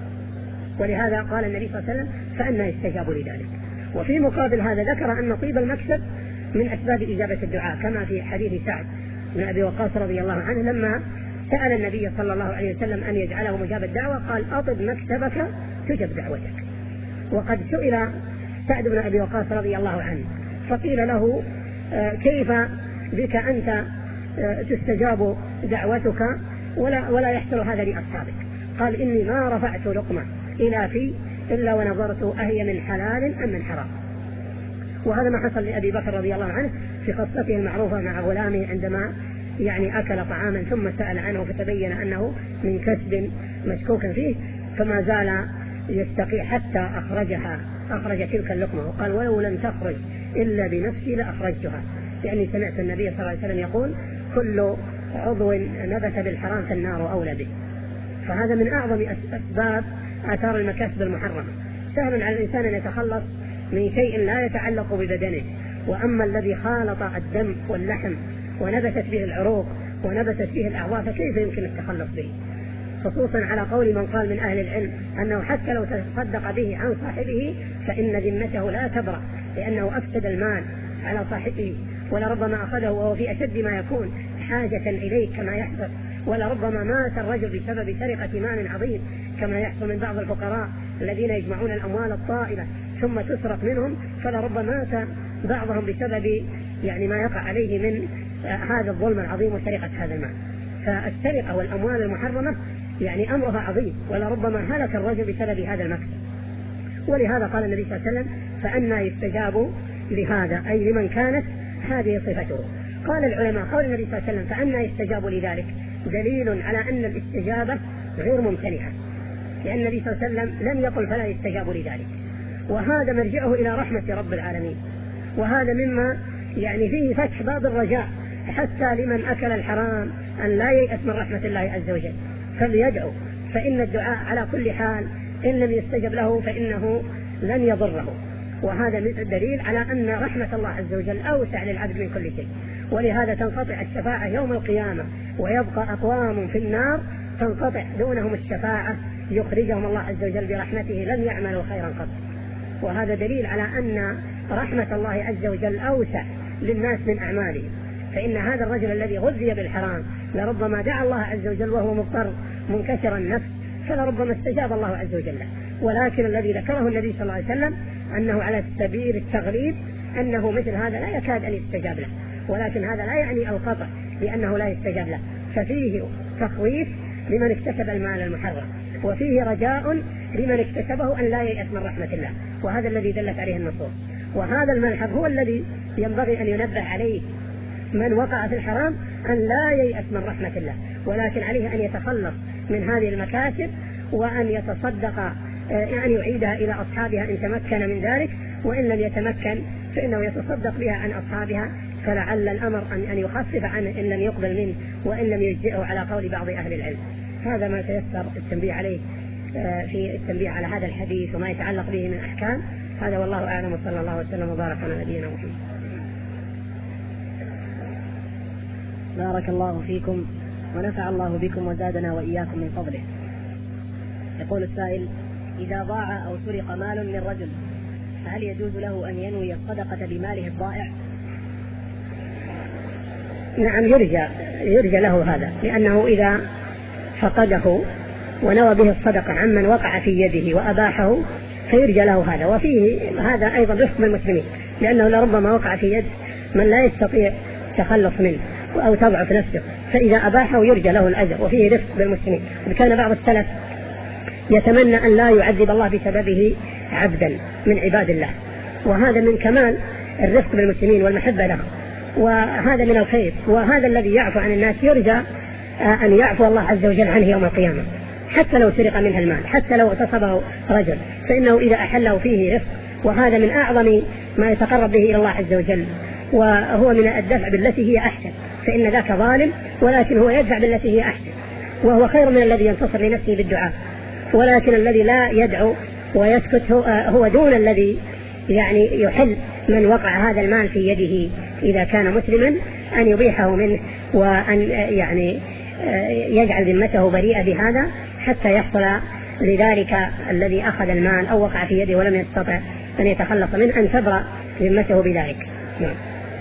ولهذا قال النبي صلى الله عليه وسلم فأنا يستجاب لذلك. وفي مقابل هذا ذكر أن طيب المكسب من أسباب إجابة الدعاء، كما في حديث سعد بن أبي وقاص رضي الله عنه لما سأل النبي صلى الله عليه وسلم أن يجعله مجاب الدعوة قال أطب مكسبك تجب دعوتك. وقد سئل سعد بن أبي وقاص رضي الله عنه فقيل له كيف بك أنت تستجاب دعوتك ولا يحصل هذا لأصحابك؟ قال إني ما رفعت لقمة إلى في إلا ونظرت أهي من حلال أم من حرام. وهذا ما حصل لأبي بكر رضي الله عنه في قصته المعروفة مع غلامه عندما أكل طعاما ثم سأل عنه فتبين أنه من كسب مشكوك فيه، فما زال يستقي حتى أخرج تلك اللقمة، وقال ولو لم تخرج إلا بنفسي لأخرجتها. يعني سمعت النبي صلى الله عليه وسلم يقول كل عضو نبت بالحرام فالنار أولى به. فهذا من أعظم أسباب آثار المكاسب المحرمة. سهل على الإنسان أن يتخلص من شيء لا يتعلق ببدنه، وأما الذي خالط الدم واللحم ونبتت به العروق ونبتت به الأعضاء فكيف يمكن التخلص به؟ خصوصا على قول من قال من أهل العلم أنه حتى لو تصدق به عن صاحبه فإن ذمته لا تبرأ، لأنه أفسد المال على صاحبه، ولربما أخذه وهو في أشد ما يكون حاجة إليه كما يحصل، ولربما مات الرجل بسبب سرقة مال عظيم كما يحصل من بعض الفقراء الذين يجمعون الأموال الطائلة ثم تسرق منهم، فلربما مات بعضهم بسبب ما يقع عليه من هذا الظلم العظيم وسرقة هذا المال. فالسرقة والأموال المحرمة أمرها عظيم، ولربما هلك الرجل بسبب هذا المكسب. ولهذا قال النبي صلى الله عليه وسلم فأنا يستجاب لهذا، أي لمن كانت هذه صفته. قال العلماء قول النبي صلى الله عليه وسلم فأنا يستجاب لذلك دليل على أن الاستجابة غير ممتنعة، لأن النبي صلى الله عليه وسلم لم يقل فلا يستجاب لذلك، وهذا مرجعه إلى رحمة رب العالمين. وهذا مما فيه فتح باب الرجاء حتى لمن أكل الحرام أن لا ييأس من رحمة الله عز وجل، فليدعو، فإن الدعاء على كل حال إن لم يستجب له فإنه لن يضره. وهذا دليل على أن رحمة الله عز وجل أوسع للعبد من كل شيء. ولهذا تنقطع الشفاعة يوم القيامة، ويبقى أقوام في النار تنقطع دونهم الشفاعة يخرجهم الله عز وجل برحمته لم يعملوا خيرا قط. وهذا دليل على أن رحمة الله عز وجل أوسع للناس من أعمالهم. فإن هذا الرجل الذي غذي بالحرام لربما دعا الله عز وجل وهو مضطر منكسر النفس، فلربما استجاب الله عز وجل. ولكن الذي ذكره النبي صلى الله عليه وسلم أنه على سبيل التغليب أنه مثل هذا لا يكاد أن يستجاب له، ولكن هذا لا يعني القطع لأنه لا يستجاب له، ففيه تخويف لمن اكتسب المال المحرم، وفيه رجاء لمن اكتسبه أن لا ييأس من رحمة الله، وهذا الذي دلت عليه النصوص. وهذا الملحظ هو الذي ينبغي أن ينبه عليه من وقع في الحرام أن لا ييأس من رحمة الله، ولكن عليه أن يتخلص من هذه المكاسب وأن يتصدق أن يعيدها إلى أصحابها إن تمكن من ذلك، وإن لم يتمكن فإنه يتصدق بها عن أصحابها، فلعل الأمر أن يخفف عنه إن لم يقبل منه وإن لم يجزئه على قول بعض أهل العلم. هذا ما تيسر التنبيه عليه في التنبيه على هذا الحديث وما يتعلق به من أحكام. هذا والله أعلم، وصلى الله وسلم وبارك على نبينا محمد. بارك الله فيكم ونفع الله بكم وزادنا وإياكم من فضله. يقول السائل: إذا ضاع أو سرق مال من رجل فهل يجوز له أن ينوي الصدقة بماله الضائع؟ نعم، يرجى له هذا، لأنه إذا فقده ونوى به الصدقة عمن وقع في يده وأباحه فيرجى له هذا. وفيه هذا أيضا رفق من المسلمين، لأنه لربما وقع في يد من لا يستطيع التخلص منه، أو تضعف نفسه، فإذا أباحه يرجى له الأجر وفيه رفق بالمسلمين. وكان بعض السلف يتمنى أن لا يعذب الله بسببه عبدا من عباد الله، وهذا من كمال الرفق بالمسلمين والمحبة لهم، وهذا من الخير. وهذا الذي يعفو عن الناس يرجى أن يعفو الله عز وجل عنه يوم القيامة، حتى لو سرق منها المال، حتى لو اغتصبه رجل، فإنه إذا أحله فيه رفق. وهذا من أعظم ما يتقرب به إلى الله عز وجل، وهو من الدفع بالتي هي أحسن، فإن ذاك ظالم ولكن هو يدفع بالتي هي أحسن، وهو خير من الذي ينتصر لنفسه بالدعاء. ولكن الذي لا يدعو ويسكت هو دون الذي يعني يحل من وقع هذا المال في يده إذا كان مسلما أن يبيحه منه، وأن يعني يجعل ذمته بريئة بهذا حتى يحصل لذلك الذي أخذ المال أو وقع في يده ولم يستطع أن يتخلص منه أن تبرأ ذمته بذلك. نعم.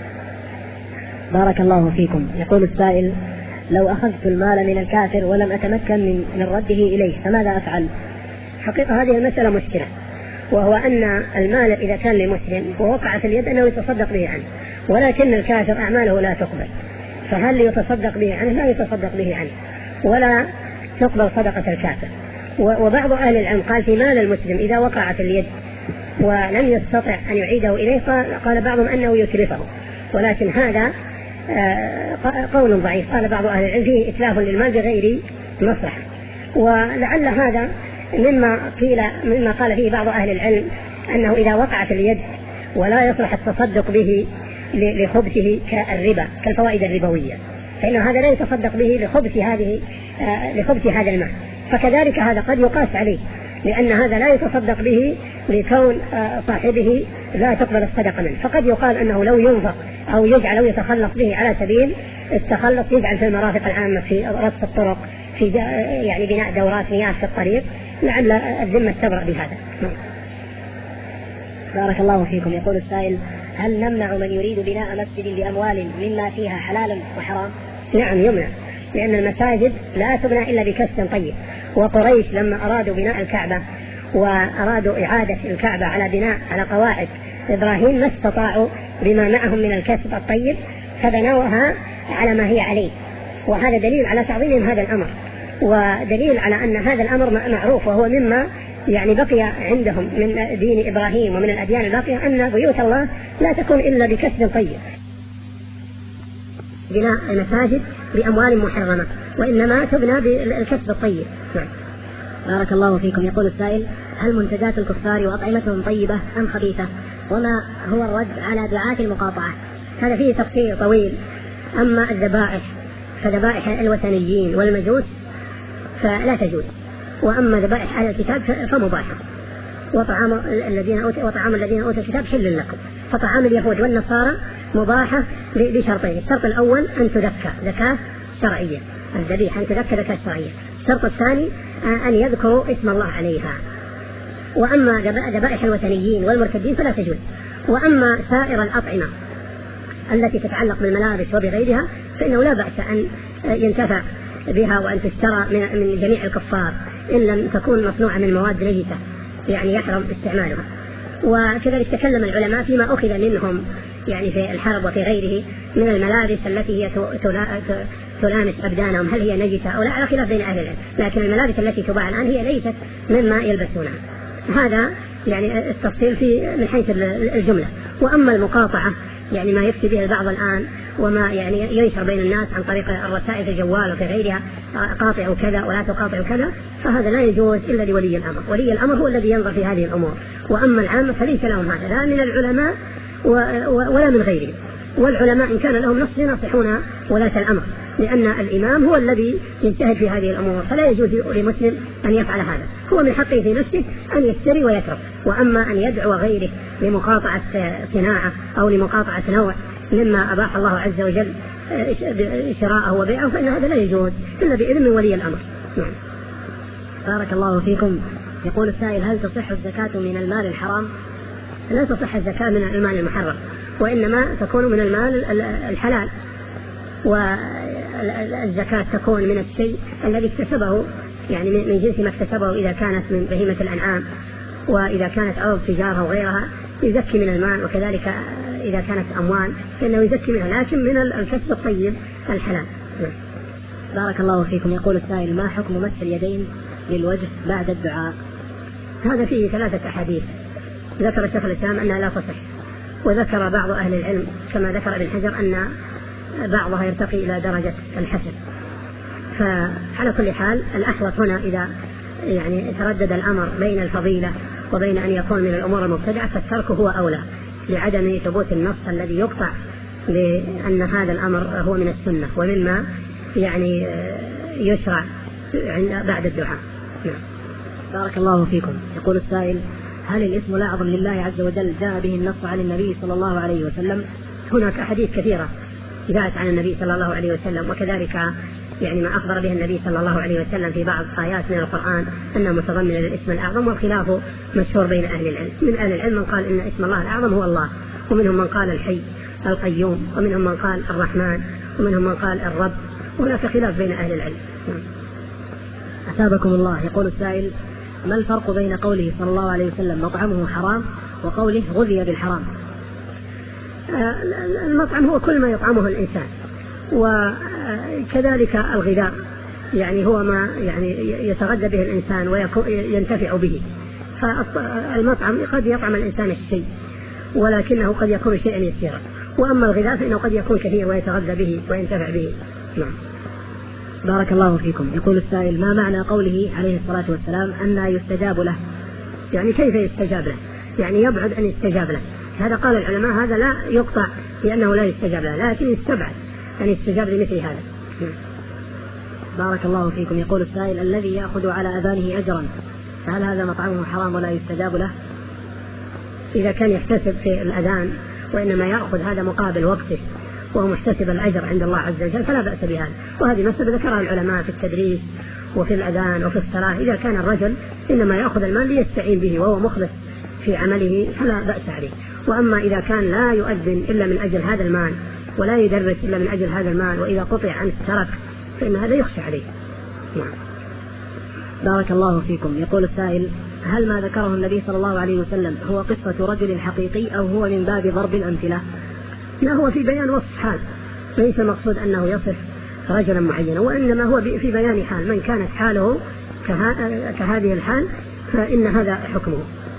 بارك الله فيكم. يقول السائل: لو أخذت المال من الكافر ولم أتمكن من رده إليه فماذا أفعل؟ حقيقة هذه المسألة مشكلة، وهو أن المال إذا كان لمسلم ووقع في اليد أنه يتصدق به عنه، ولكن الكافر أعماله لا تقبل، فهل يتصدق به عنه؟ لا يتصدق به عنه، ولا تقبل صدقة الكافر. وبعض أهل العلم قال في مال المسلم إذا وقع في اليد ولم يستطع أن يعيده إليه قال بعضهم أنه يتلفه، ولكن هذا قول ضعيف. قال بعض أهل العلم فيه إتلاف للمال بغير مصلحة، ولعل هذا مما قال فيه بعض أهل العلم أنه إذا وقع في اليد ولا يصلح التصدق به لخبثه كالربا كالفوائد الربوية، فإن هذا لا يتصدق به لخبث هذا المال. فكذلك هذا قد يقاس عليه، لأن هذا لا يتصدق به لكون صاحبه لا تقبل الصدقة منه، فقد يقال أنه لو ينفق أو يجعل أو يتخلص به على سبيل التخلص، يجعل في المرافق العامة، في رصف الطرق، في يعني بناء دورات مياه في الطريق، لعل الذمة تبرأ بهذا. بارك الله فيكم. يقول السائل: هل نمنع من يريد بناء مسجد بأموال مما فيها حلال وحرام؟ نعم يمنع، لأن المساجد لا تبنى إلا بكسب طيب. وقريش لما أرادوا بناء الكعبة وأرادوا إعادة الكعبة على قواعد إبراهيم ما استطاعوا بما معهم من الكسب الطيب، فبنوها على ما هي عليه، وهذا دليل على تعظيمهم هذا الأمر، ودليل على أن هذا الأمر معروف، وهو مما يعني بقي عندهم من دين إبراهيم ومن الأديان الباقية، أن بيوت الله لا تكون إلا بكسب طيب. بناء المساجد بأموال محرمة، وإنما تبنى بالكسب الطيب. بارك الله فيكم. يقول السائل: هل منتجات الكفار وأطعمتهم طيبة أم خبيثة؟ وما هو الرد على دعاة المقاطعة؟ هذا فيه تفصيل طويل. أما الذبائح فذبائح الوثنيين والمجوس فلا تجوز، وأما ذبائح أهل الكتاب فمباحة، وطعام الذين أوتوا الكتاب حل لكم. فطعام اليهود والنصارى مباحة بشرطين: الشرط الأول أن تذكى زكاة شرعية، الذبيحة أن تذكى زكاة شرعية. الشرط الثاني أن يذكروا اسم الله عليها. وأما ذبائح الوثنيين والمرتدين فلا تجوز. وأما سائر الأطعمة التي تتعلق بالملابس وبغيرها فإنه لا بأس أن ينتفع بها وأن تشترى من جميع الكفار إن لم تكون مصنوعة من مواد نجسة يعني يحرم استعمالها. وكذلك تكلم العلماء فيما أخذ منهم يعني في الحرب وفي غيره من الملابس التي هي تلامس أبدانهم، هل هي نجسة أو لا، على خلاف بين أهل العلم، لكن الملابس التي تباع الآن هي ليست مما يلبسونها. هذا يعني التفصيل من حيث الجملة. وأما المقاطعة يعني ما يفتي به البعض الآن وما يعني ينشر بين الناس عن طريق الرسائل في الجوال وفي غيرها، قاطعوا كذا ولا تقاطعوا كذا، فهذا لا يجوز إلا لولي الأمر. ولي الأمر هو الذي ينظر في هذه الأمور، وأما العامة فليس لهم هذا، لا من العلماء ولا من غيرهم. والعلماء إن كان لهم نص ينصحون ولاة الأمر، لأن الإمام هو الذي يجتهد في هذه الأمور، فلا يجوز لمسلم أن يفعل هذا. هو من حقه في نفسه أن يشتري ويترك. وأما أن يدعو غيره لمقاطعة صناعة أو لمقاطعة نوع مما أباح الله عز وجل شراءه وبيعه فإن هذا لا يجوز إلا بإذن من ولي الأمر. نعم. بارك الله فيكم. يقول السائل: هل تصح الزكاة من المال الحرام؟ لا تصح الزكاة من المال المحرم، وإنما تكون من المال الحلال. والزكاة تكون من الشيء الذي اكتسبه يعني من جنس ما اكتسبه إذا كانت من بهيمة الأنعام، وإذا كانت عروض تجارة وغيرها يزكي من المال، وكذلك إذا كانت أموال فإنه يزكي منها، لكن من الكسب الطيب الحلال. بارك الله فيكم. يقول السائل: ما حكم مسح اليدين للوجه بعد الدعاء؟ هذا فيه 3 أحاديث ذكر شيخ الإسلام أنها لا تصح، وذكر بعض أهل العلم كما ذكر ابن حجر أن بعضها يرتقي إلى درجة الحسن. فعلى كل حال الأحوط هنا إذا يعني تردد الأمر بين الفضيلة وبين أن يكون من الأمور المبتدعة فالترك هو أولى، لعدم ثبوت النص الذي يقطع بأن هذا الأمر هو من السنة ومما يعني يشرع بعد الدعاء. بارك الله فيكم. يقول السائل: هل الاسم الأعظم لله عز وجل جاء به النص عن النبي صلى الله عليه وسلم؟ هناك أحاديث كثيرة جاءت عن النبي صلى الله عليه وسلم، وكذلك يعني ما أخبر به النبي صلى الله عليه وسلم في بعض آيات من القرآن أنه متضمن للاسم الأعظم، والخلاف مشهور بين أهل العلم. من أهل العلم من قال إن اسم الله الأعظم هو الله، ومنهم من قال الحي القيوم، ومنهم من قال الرحمن، ومنهم من قال الرب، وهناك خلاف بين أهل العلم. أثابكم الله. يقول السائل: ما الفرق بين قوله صلى الله عليه وسلم مطعمه حرام وقوله غذي بالحرام؟ المطعم هو كل ما يطعمه الإنسان، وكذلك الغذاء يعني هو ما يعني يتغذى به الإنسان وينتفع به. فالمطعم قد يطعم الإنسان الشيء ولكنه قد يكون شيئا يسيرا، وأما الغذاء فإنه قد يكون كثير ويتغذى به وينتفع به. نعم. بارك الله فيكم. يقول السائل: ما معنى قوله عليه الصلاة والسلام أن يستجاب له؟ يعني كيف يستجاب له؟ يعني يبعد أن يستجاب له. هذا قال العلماء هذا لا يقطع لأنه لا يستجاب له، لكن يستبعد أن يستجاب لمثل هذا. بارك الله فيكم. يقول السائل: الذي يأخذ على أذانه أجرا فهل هذا مطعمه حرام ولا يستجاب له؟ إذا كان يحتسب في الأذان وإنما يأخذ هذا مقابل وقته وهو محتسب الأجر عند الله عز وجل فلا بأس بهذا. وهذه مسألة ذكرها العلماء في التدريس وفي الأذان وفي الصلاة. إذا كان الرجل إنما يأخذ المال ليستعين به وهو مخلص في عمله فلا بأس عليه. وأما إذا كان لا يؤذن إلا من أجل هذا المال ولا يدرس إلا من أجل هذا المال وإذا قطع عنه الترك فإن هذا يخشى عليه. نعم. بارك الله فيكم. يقول السائل: هل ما ذكره النبي صلى الله عليه وسلم هو قصة رجل حقيقي أو هو من باب ضرب الأمثلة؟ لا، هو في بيان وصف حال، ليس المقصود أنه يصف رجلا معينا، وإنما هو في بيان حال من كانت حاله كهذه الحال فإن هذا حكمه.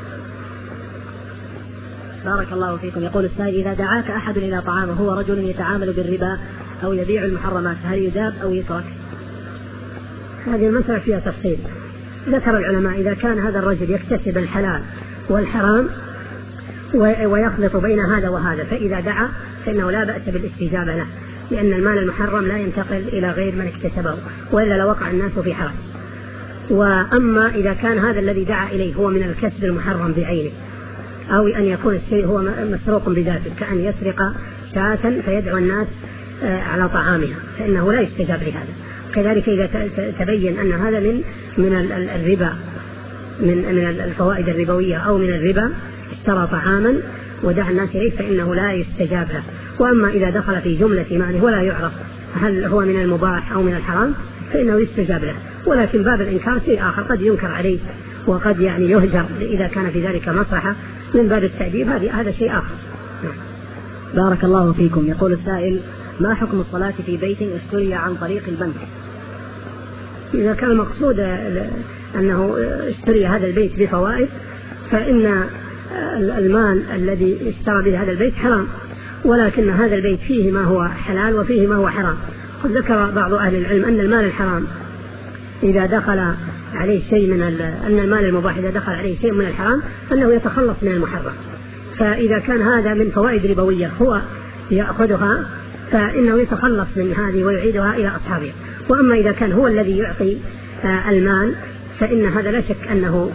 بارك الله فيكم. يقول السائل: إذا دعاك أحد إلى طعام هو رجل يتعامل بالربا أو يبيع المحرمات هل يجاب أو يترك؟ هذه المسألة فيها تفصيل. ذكر العلماء إذا كان هذا الرجل يكتسب الحلال والحرام ويخلط بين هذا وهذا فإذا دعا فإنه لا بأس بالاستجابة له، لأن المال المحرم لا ينتقل إلى غير من اكتسبه وإلا لوقع الناس في حرج. وأما إذا كان هذا الذي دعا إليه هو من الكسب المحرم بعينه أو أن يكون الشيء هو مسروق بذاته كأن يسرق شاة فيدعو الناس على طعامها فإنه لا يستجاب لهذا. كذلك إذا تبين أن هذا من الربا من الفوائد الربوية أو من الربا اشترى طعاما ودعا الناس إليه فإنه لا يستجاب له. وأما إذا دخل في جملة ماله ولا يعرف هل هو من المباح أو من الحرام فإنه يستجاب له. ولكن باب الإنكار شيء آخر، قد ينكر عليه وقد يعني يهجر إذا كان في ذلك مصلحة من باب التأديب، هذا شيء آخر. بارك الله فيكم. يقول السائل: ما حكم الصلاة في بيت اشتري عن طريق البنك؟ إذا كان المقصود أنه اشتري هذا البيت بفوائد فإن المال الذي اشترى به هذا البيت حرام، ولكن هذا البيت فيه ما هو حلال وفيه ما هو حرام. قد ذكر بعض أهل العلم أن المال الحرام إذا دخل عليه شيء أن المال المباح إذا دخل عليه شيء من الحرام أنه يتخلص من المحرم. فإذا كان هذا من فوائد ربوية هو يأخذها فإنه يتخلص من هذه ويعيدها إلى أصحابه. وأما إذا كان هو الذي يعطي المال فإن هذا لا شك أنه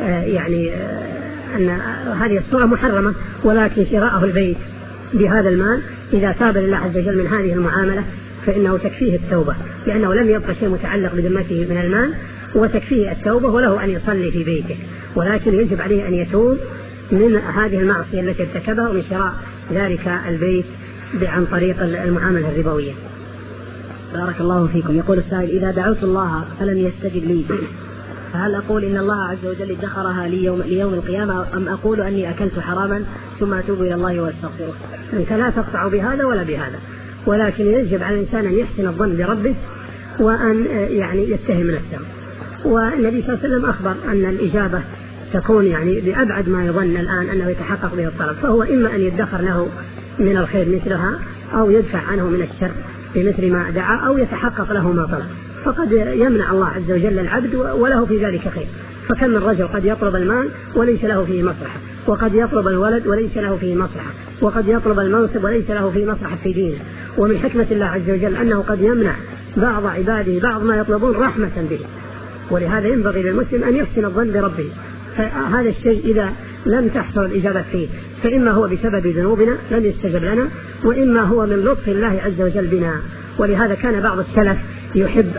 أن هذه الصورة محرمة، ولكن شراءه البيت بهذا المال إذا تاب لله عز وجل من هذه المعاملة فإنه تكفيه التوبة، لأنه لم يبقى شيء متعلق بذمته من المال وتكفيه التوبة، وله أن يصلي في بيته، ولكن يجب عليه أن يتوب من هذه المعصية التي ارتكبها ومن شراء ذلك البيت عن طريق المعاملة الربوية. بارك الله فيكم. يقول السائل: إذا دعوت الله فلم يستجب لي فهل أقول إن الله عز وجل ادخرها ليوم القيامة أم أقول أني أكلت حراما ثم أتوب إلى الله وأستغفره؟ أنت لا تقطع بهذا ولا بهذا، ولكن يجب على الإنسان أن يحسن الظن بربه وأن يعني يتهم نفسه. والنبي صلى الله عليه وسلم أخبر أن الإجابة تكون يعني بأبعد ما يظن الآن أنه يتحقق به الطلب، فهو إما أن يدخر له من الخير مثلها أو يدفع عنه من الشر بمثل ما دعا أو يتحقق له ما طلب. فقد يمنع الله عز وجل العبد وله في ذلك خير. فكم من رجل قد يطلب المال وليس له فيه مصلحة، وقد يطلب الولد وليس له فيه مصلحة، وقد يطلب المنصب وليس له فيه مصلحة في دينه. ومن حكمة الله عز وجل أنه قد يمنع بعض عباده بعض ما يطلبون رحمة به. ولهذا ينبغي للمسلم أن يحسن الظن بربه. فهذا الشيء إذا لم تحصل الإجابة فيه فإما هو بسبب ذنوبنا لم يستجب لنا، وإما هو من لطف الله عز وجل بنا. ولهذا كان بعض السلف يحب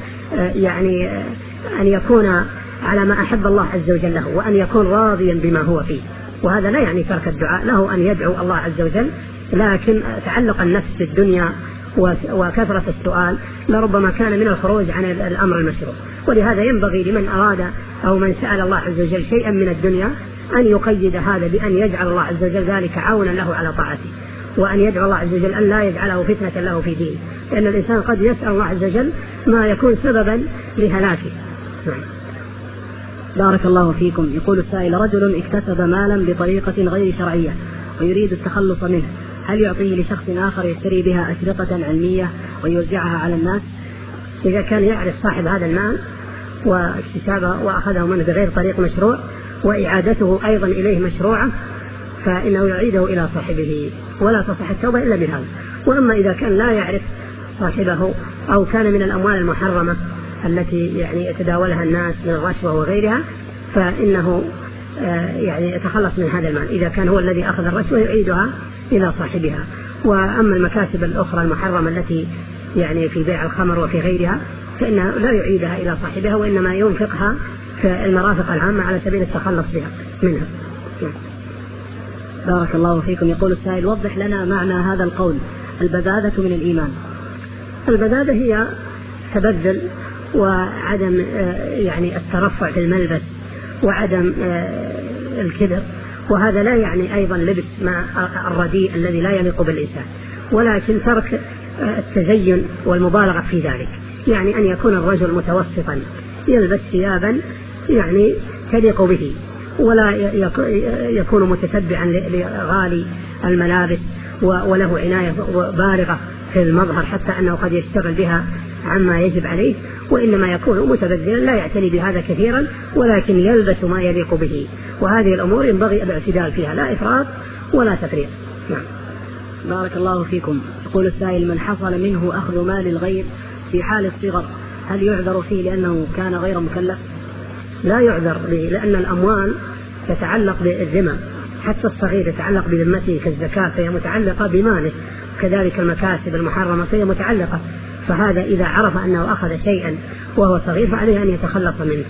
أن يكون على ما أحب الله عز وجل له، وأن يكون راضيا بما هو فيه. وهذا لا يعني ترك الدعاء، له أن يدعو الله عز وجل، لكن تعلق النفس بالدنيا وكثرة السؤال لربما كان من الخروج عن الأمر المشروع. ولهذا ينبغي لمن أراد أو من سأل الله عز وجل شيئا من الدنيا أن يقيد هذا بأن يجعل الله عز وجل ذلك عونا له على طاعته، وأن يدعو الله عز وجل أن لا يجعله فتنة له في دينه، لأن الإنسان قد يسأل الله عز وجل ما يكون سببا لهلاكه. بارك الله فيكم. يقول السائل: رجل اكتسب مالا بطريقة غير شرعية ويريد التخلص منه، هل يعطيه لشخص آخر يشتري بها أشرطة علمية ويوزعها على الناس؟ إذا كان يعرف صاحب هذا المال واكتسابه وأخذه منه بغير طريق مشروع وإعادته أيضا إليه مشروعة فإنه يعيده إلى صاحبه، ولا تصح التوبة إلا بهذا. وأما إذا كان لا يعرف صاحبه أو كان من الأموال المحرمة التي يتداولها الناس من الرشوة وغيرها فإنه يتخلص من هذا المال. إذا كان هو الذي أخذ الرشوة يعيدها إلى صاحبها. وأما المكاسب الأخرى المحرمة التي في بيع الخمر وفي غيرها فإنه لا يعيدها إلى صاحبها، وإنما ينفقها في المرافق العامة على سبيل التخلص منها. بارك الله فيكم. يقول السائل: وضح لنا معنى هذا القول: البذاذة من الإيمان. البذاذة هي تبذل وعدم الترفع في الملبس وعدم الكبر، وهذا لا يعني أيضا لبس ما الرديء الذي لا يليق بالإنسان، ولكن ترك التزين والمبالغة في ذلك. يعني أن يكون الرجل متوسطا يلبس ثيابا تليق به، ولا يكون متتبعا لغالي الملابس وله عناية بالغة في المظهر حتى أنه قد يشتغل بها عما يجب عليه، وإنما يكون متبذلا لا يعتني بهذا كثيرا ولكن يلبس ما يليق به. وهذه الأمور ينبغي الاعتدال فيها، لا إفراط ولا تفريط. نعم. بارك الله فيكم. يقول السائل: من حصل منه أخذ مال الغير في حال الصغر هل يعذر فيه لأنه كان غير مكلف؟ لا يعذر به، لأن الأموال تتعلق بالذمة، حتى الصغير يتعلق بذمته كالزكاة فهي متعلقة بماله، كذلك المكاسب المحرمة فهي متعلقة. فهذا إذا عرف أنه أخذ شيئا وهو صغير فعليه أن يتخلص منه.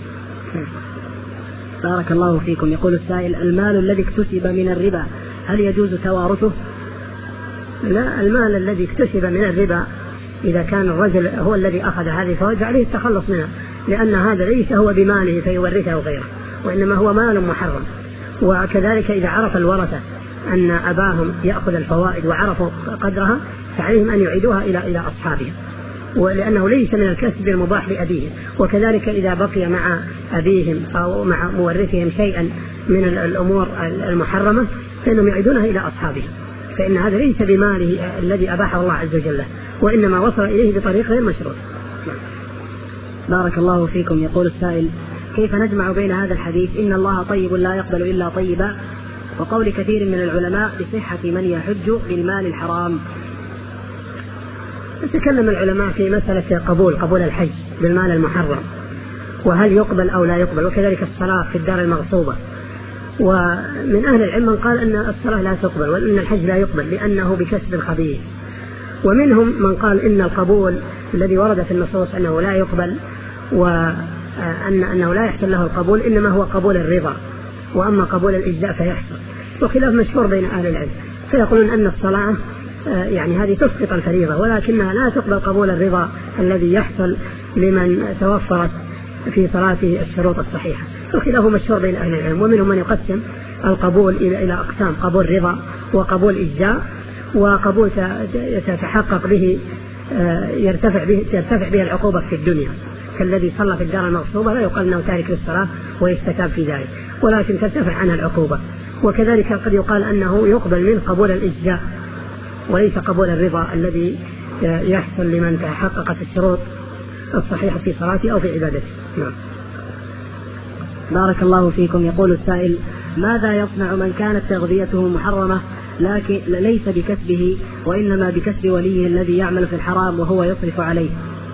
بارك الله فيكم. يقول السائل: المال الذي اكتسب من الربا هل يجوز توارثه؟ لا، المال الذي اكتسب من الربا إذا كان الرجل هو الذي أخذ هذه الفوائد عليه التخلص منها، لأن هذا ليس هو بماله فيورثه غيره، وإنما هو مال محرم. وكذلك إذا عرف الورثة أن أباهم يأخذ الفوائد وعرفوا قدرها فعليهم أن يعيدوها إلى أصحابها، ولأنه ليس من الكسب المباح لأبيه. وكذلك إذا بقي مع أبيهم أو مع مورثهم شيئا من الأمور المحرمة فإنهم يعيدونها إلى أصحابهم، فإن هذا ليس بماله الذي أباحه الله عز وجل، وإنما وصل إليه بطريق غير مشروع. بارك الله فيكم. يقول السائل: كيف نجمع بين هذا الحديث إن الله طيب لا يقبل إلا طيبا وقول كثير من العلماء بصحة من يحج بالمال الحرام؟ تكلم العلماء في مسألة قبول الحج بالمال المحرم، وهل يقبل أو لا يقبل، وكذلك الصلاة في الدار المغصوبة. ومن أهل العلم من قال أن الصلاة لا تقبل وأن الحج لا يقبل لأنه بكسب خبيث، ومنهم من قال إن القبول الذي ورد في النصوص أنه لا يقبل وأنه لا يحصل له القبول إنما هو قبول الرضا، وأما قبول الإجزاء فيحصل. وخلاف مشهور بين أهل العلم، فيقولون أن الصلاة هذه تسقط الفريضة، ولكنها لا تقبل قبول الرضا الذي يحصل لمن توفرت في صلاته الشروط الصحيحة. وخلافه مشهور بين أهل العلم، ومنهم من يقسم القبول إلى أقسام: قبول رضا وقبول إجزاء. وقبول تتحقق به ترتفع به العقوبة في الدنيا، كالذي صلى في الدار المغصوبة لا يقال أنه تارك للصلاة ويستتاب في ذلك، ولكن ترتفع عنها العقوبة. وكذلك قد يقال أنه يقبل من قبول الإجزاء وليس قبول الرضا الذي يحصل لمن تحققت الشروط الصحيحة في صلاته أو في عبادته. نعم. بارك الله فيكم. يقول السائل: ماذا يصنع من كانت تغذيته محرمة لكن ليس بكسبه وإنما بكسب وليه الذي يعمل في الحرام وهو يصرف عليه؟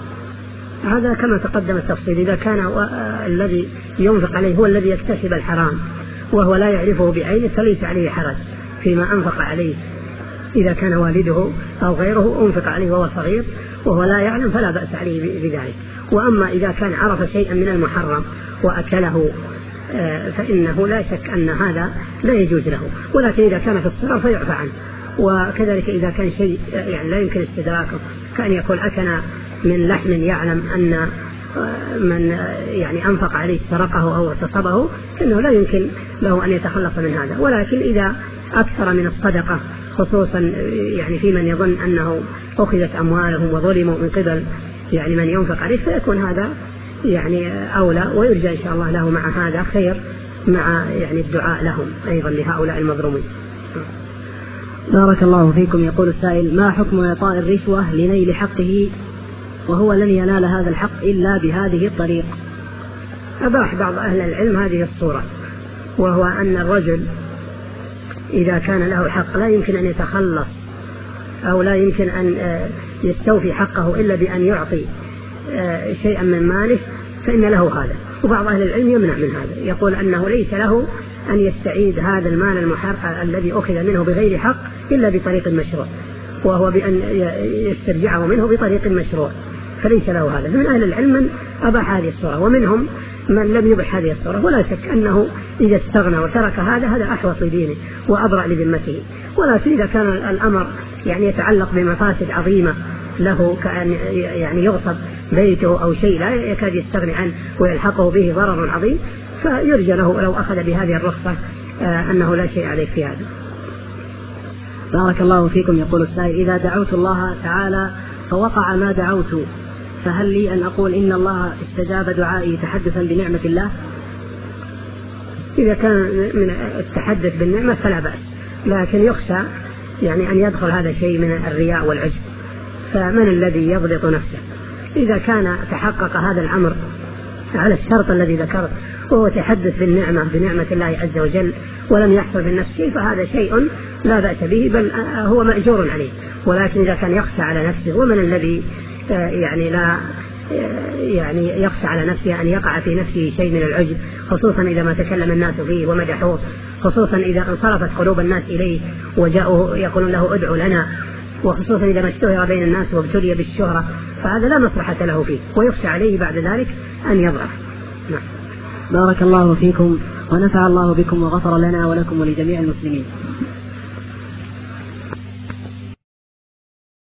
هذا كما تقدم التفصيل، إذا كان الذي ينفق عليه هو الذي يكتسب الحرام وهو لا يعرفه بعينه فليس عليه حرج فيما أنفق عليه. إذا كان والده أو غيره أنفق عليه وهو صغير وهو لا يعلم فلا بأس عليه بذلك. وأما إذا كان عرف شيئا من المحرم وأكله فإنه لا شك أن هذا لا يجوز له، ولكن إذا كان في الصغر فيعفى عنه. وكذلك إذا كان شيء يعني لا يمكن استدراكه، كأن يكون أكل من لحم يعلم أن من يعني أنفق عليه سرقه أو اغتصبه فإنه لا يمكن له أن يتخلص من هذا. ولكن إذا أكثر من الصدقة خصوصا يعني في من يظن أنه أخذت أموالهم وظلموا من قبل يعني من ينفق عليه، فيكون هذا يعني أولى، ويرجى إن شاء الله له مع هذا خير مع يعني الدعاء لهم أيضا لهؤلاء المظلومين. بارك الله فيكم. يقول السائل: ما حكم إعطاء الرشوة لنيل حقه وهو لن ينال هذا الحق إلا بهذه الطريق؟ أباح بعض أهل العلم هذه الصورة، وهو أن الرجل إذا كان له حق لا يمكن أن يتخلص أو لا يمكن أن يستوفي حقه إلا بأن يعطي شيئا من ماله فإن له هذا. وبعض أهل العلم يمنع من هذا، يقول أنه ليس له أن يستعيد هذا المال المحرم الذي أخذ منه بغير حق إلا بطريق مشروع، وهو بأن يسترجعه منه بطريق مشروع، فليس له هذا. من أهل العلم من أباح هذه الصورة، ومنهم من لم يبح هذه الصورة. ولا شك أنه إذا استغنى وترك هذا أحوط لدينه وأبرأ لذمته. ولكن إذا كان الأمر يعني يتعلق بمفاسد عظيمة له، كأن يعني يغصب بيته أو شيء لا يكاد يستغني عنه ويلحقه به ضرر عظيم، فيرجى له لو أخذ بهذه الرخصة أنه لا شيء عليك في هذا. بارك الله فيكم. يقول السائل: إذا دعوت الله تعالى فوقع ما دعوت فهل لي أن أقول إن الله استجاب دعائي تحدثا بنعمة الله؟ إذا كان من التحدث بالنعمة فلا بأس، لكن يخشى يعني أن يدخل هذا شيء من الرياء والعجب، فمن الذي يضبط نفسه؟ إذا كان تحقق هذا الأمر على الشرط الذي ذكرت وهو تحدث بنعمة الله عز وجل ولم يحصل بالنفس شيء فهذا شيء لا بأس به، بل هو مأجور عليه. ولكن إذا كان يخشى على نفسه، ومن الذي يعني لا يعني يخشى على نفسه أن يقع في نفسه شيء من العجب، خصوصا إذا ما تكلم الناس فيه ومدحوه، خصوصا إذا انصرفت قلوب الناس إليه وجاءوا يقولون له ادعوا لنا، وخصوصا إذا ما اشتهر بين الناس وابتلي بالشهرة، فهذا لا مصلحة له فيه، ويخشى عليه بعد ذلك أن يضعف. بارك الله فيكم ونفع الله بكم وغفر لنا ولكم ولجميع المسلمين.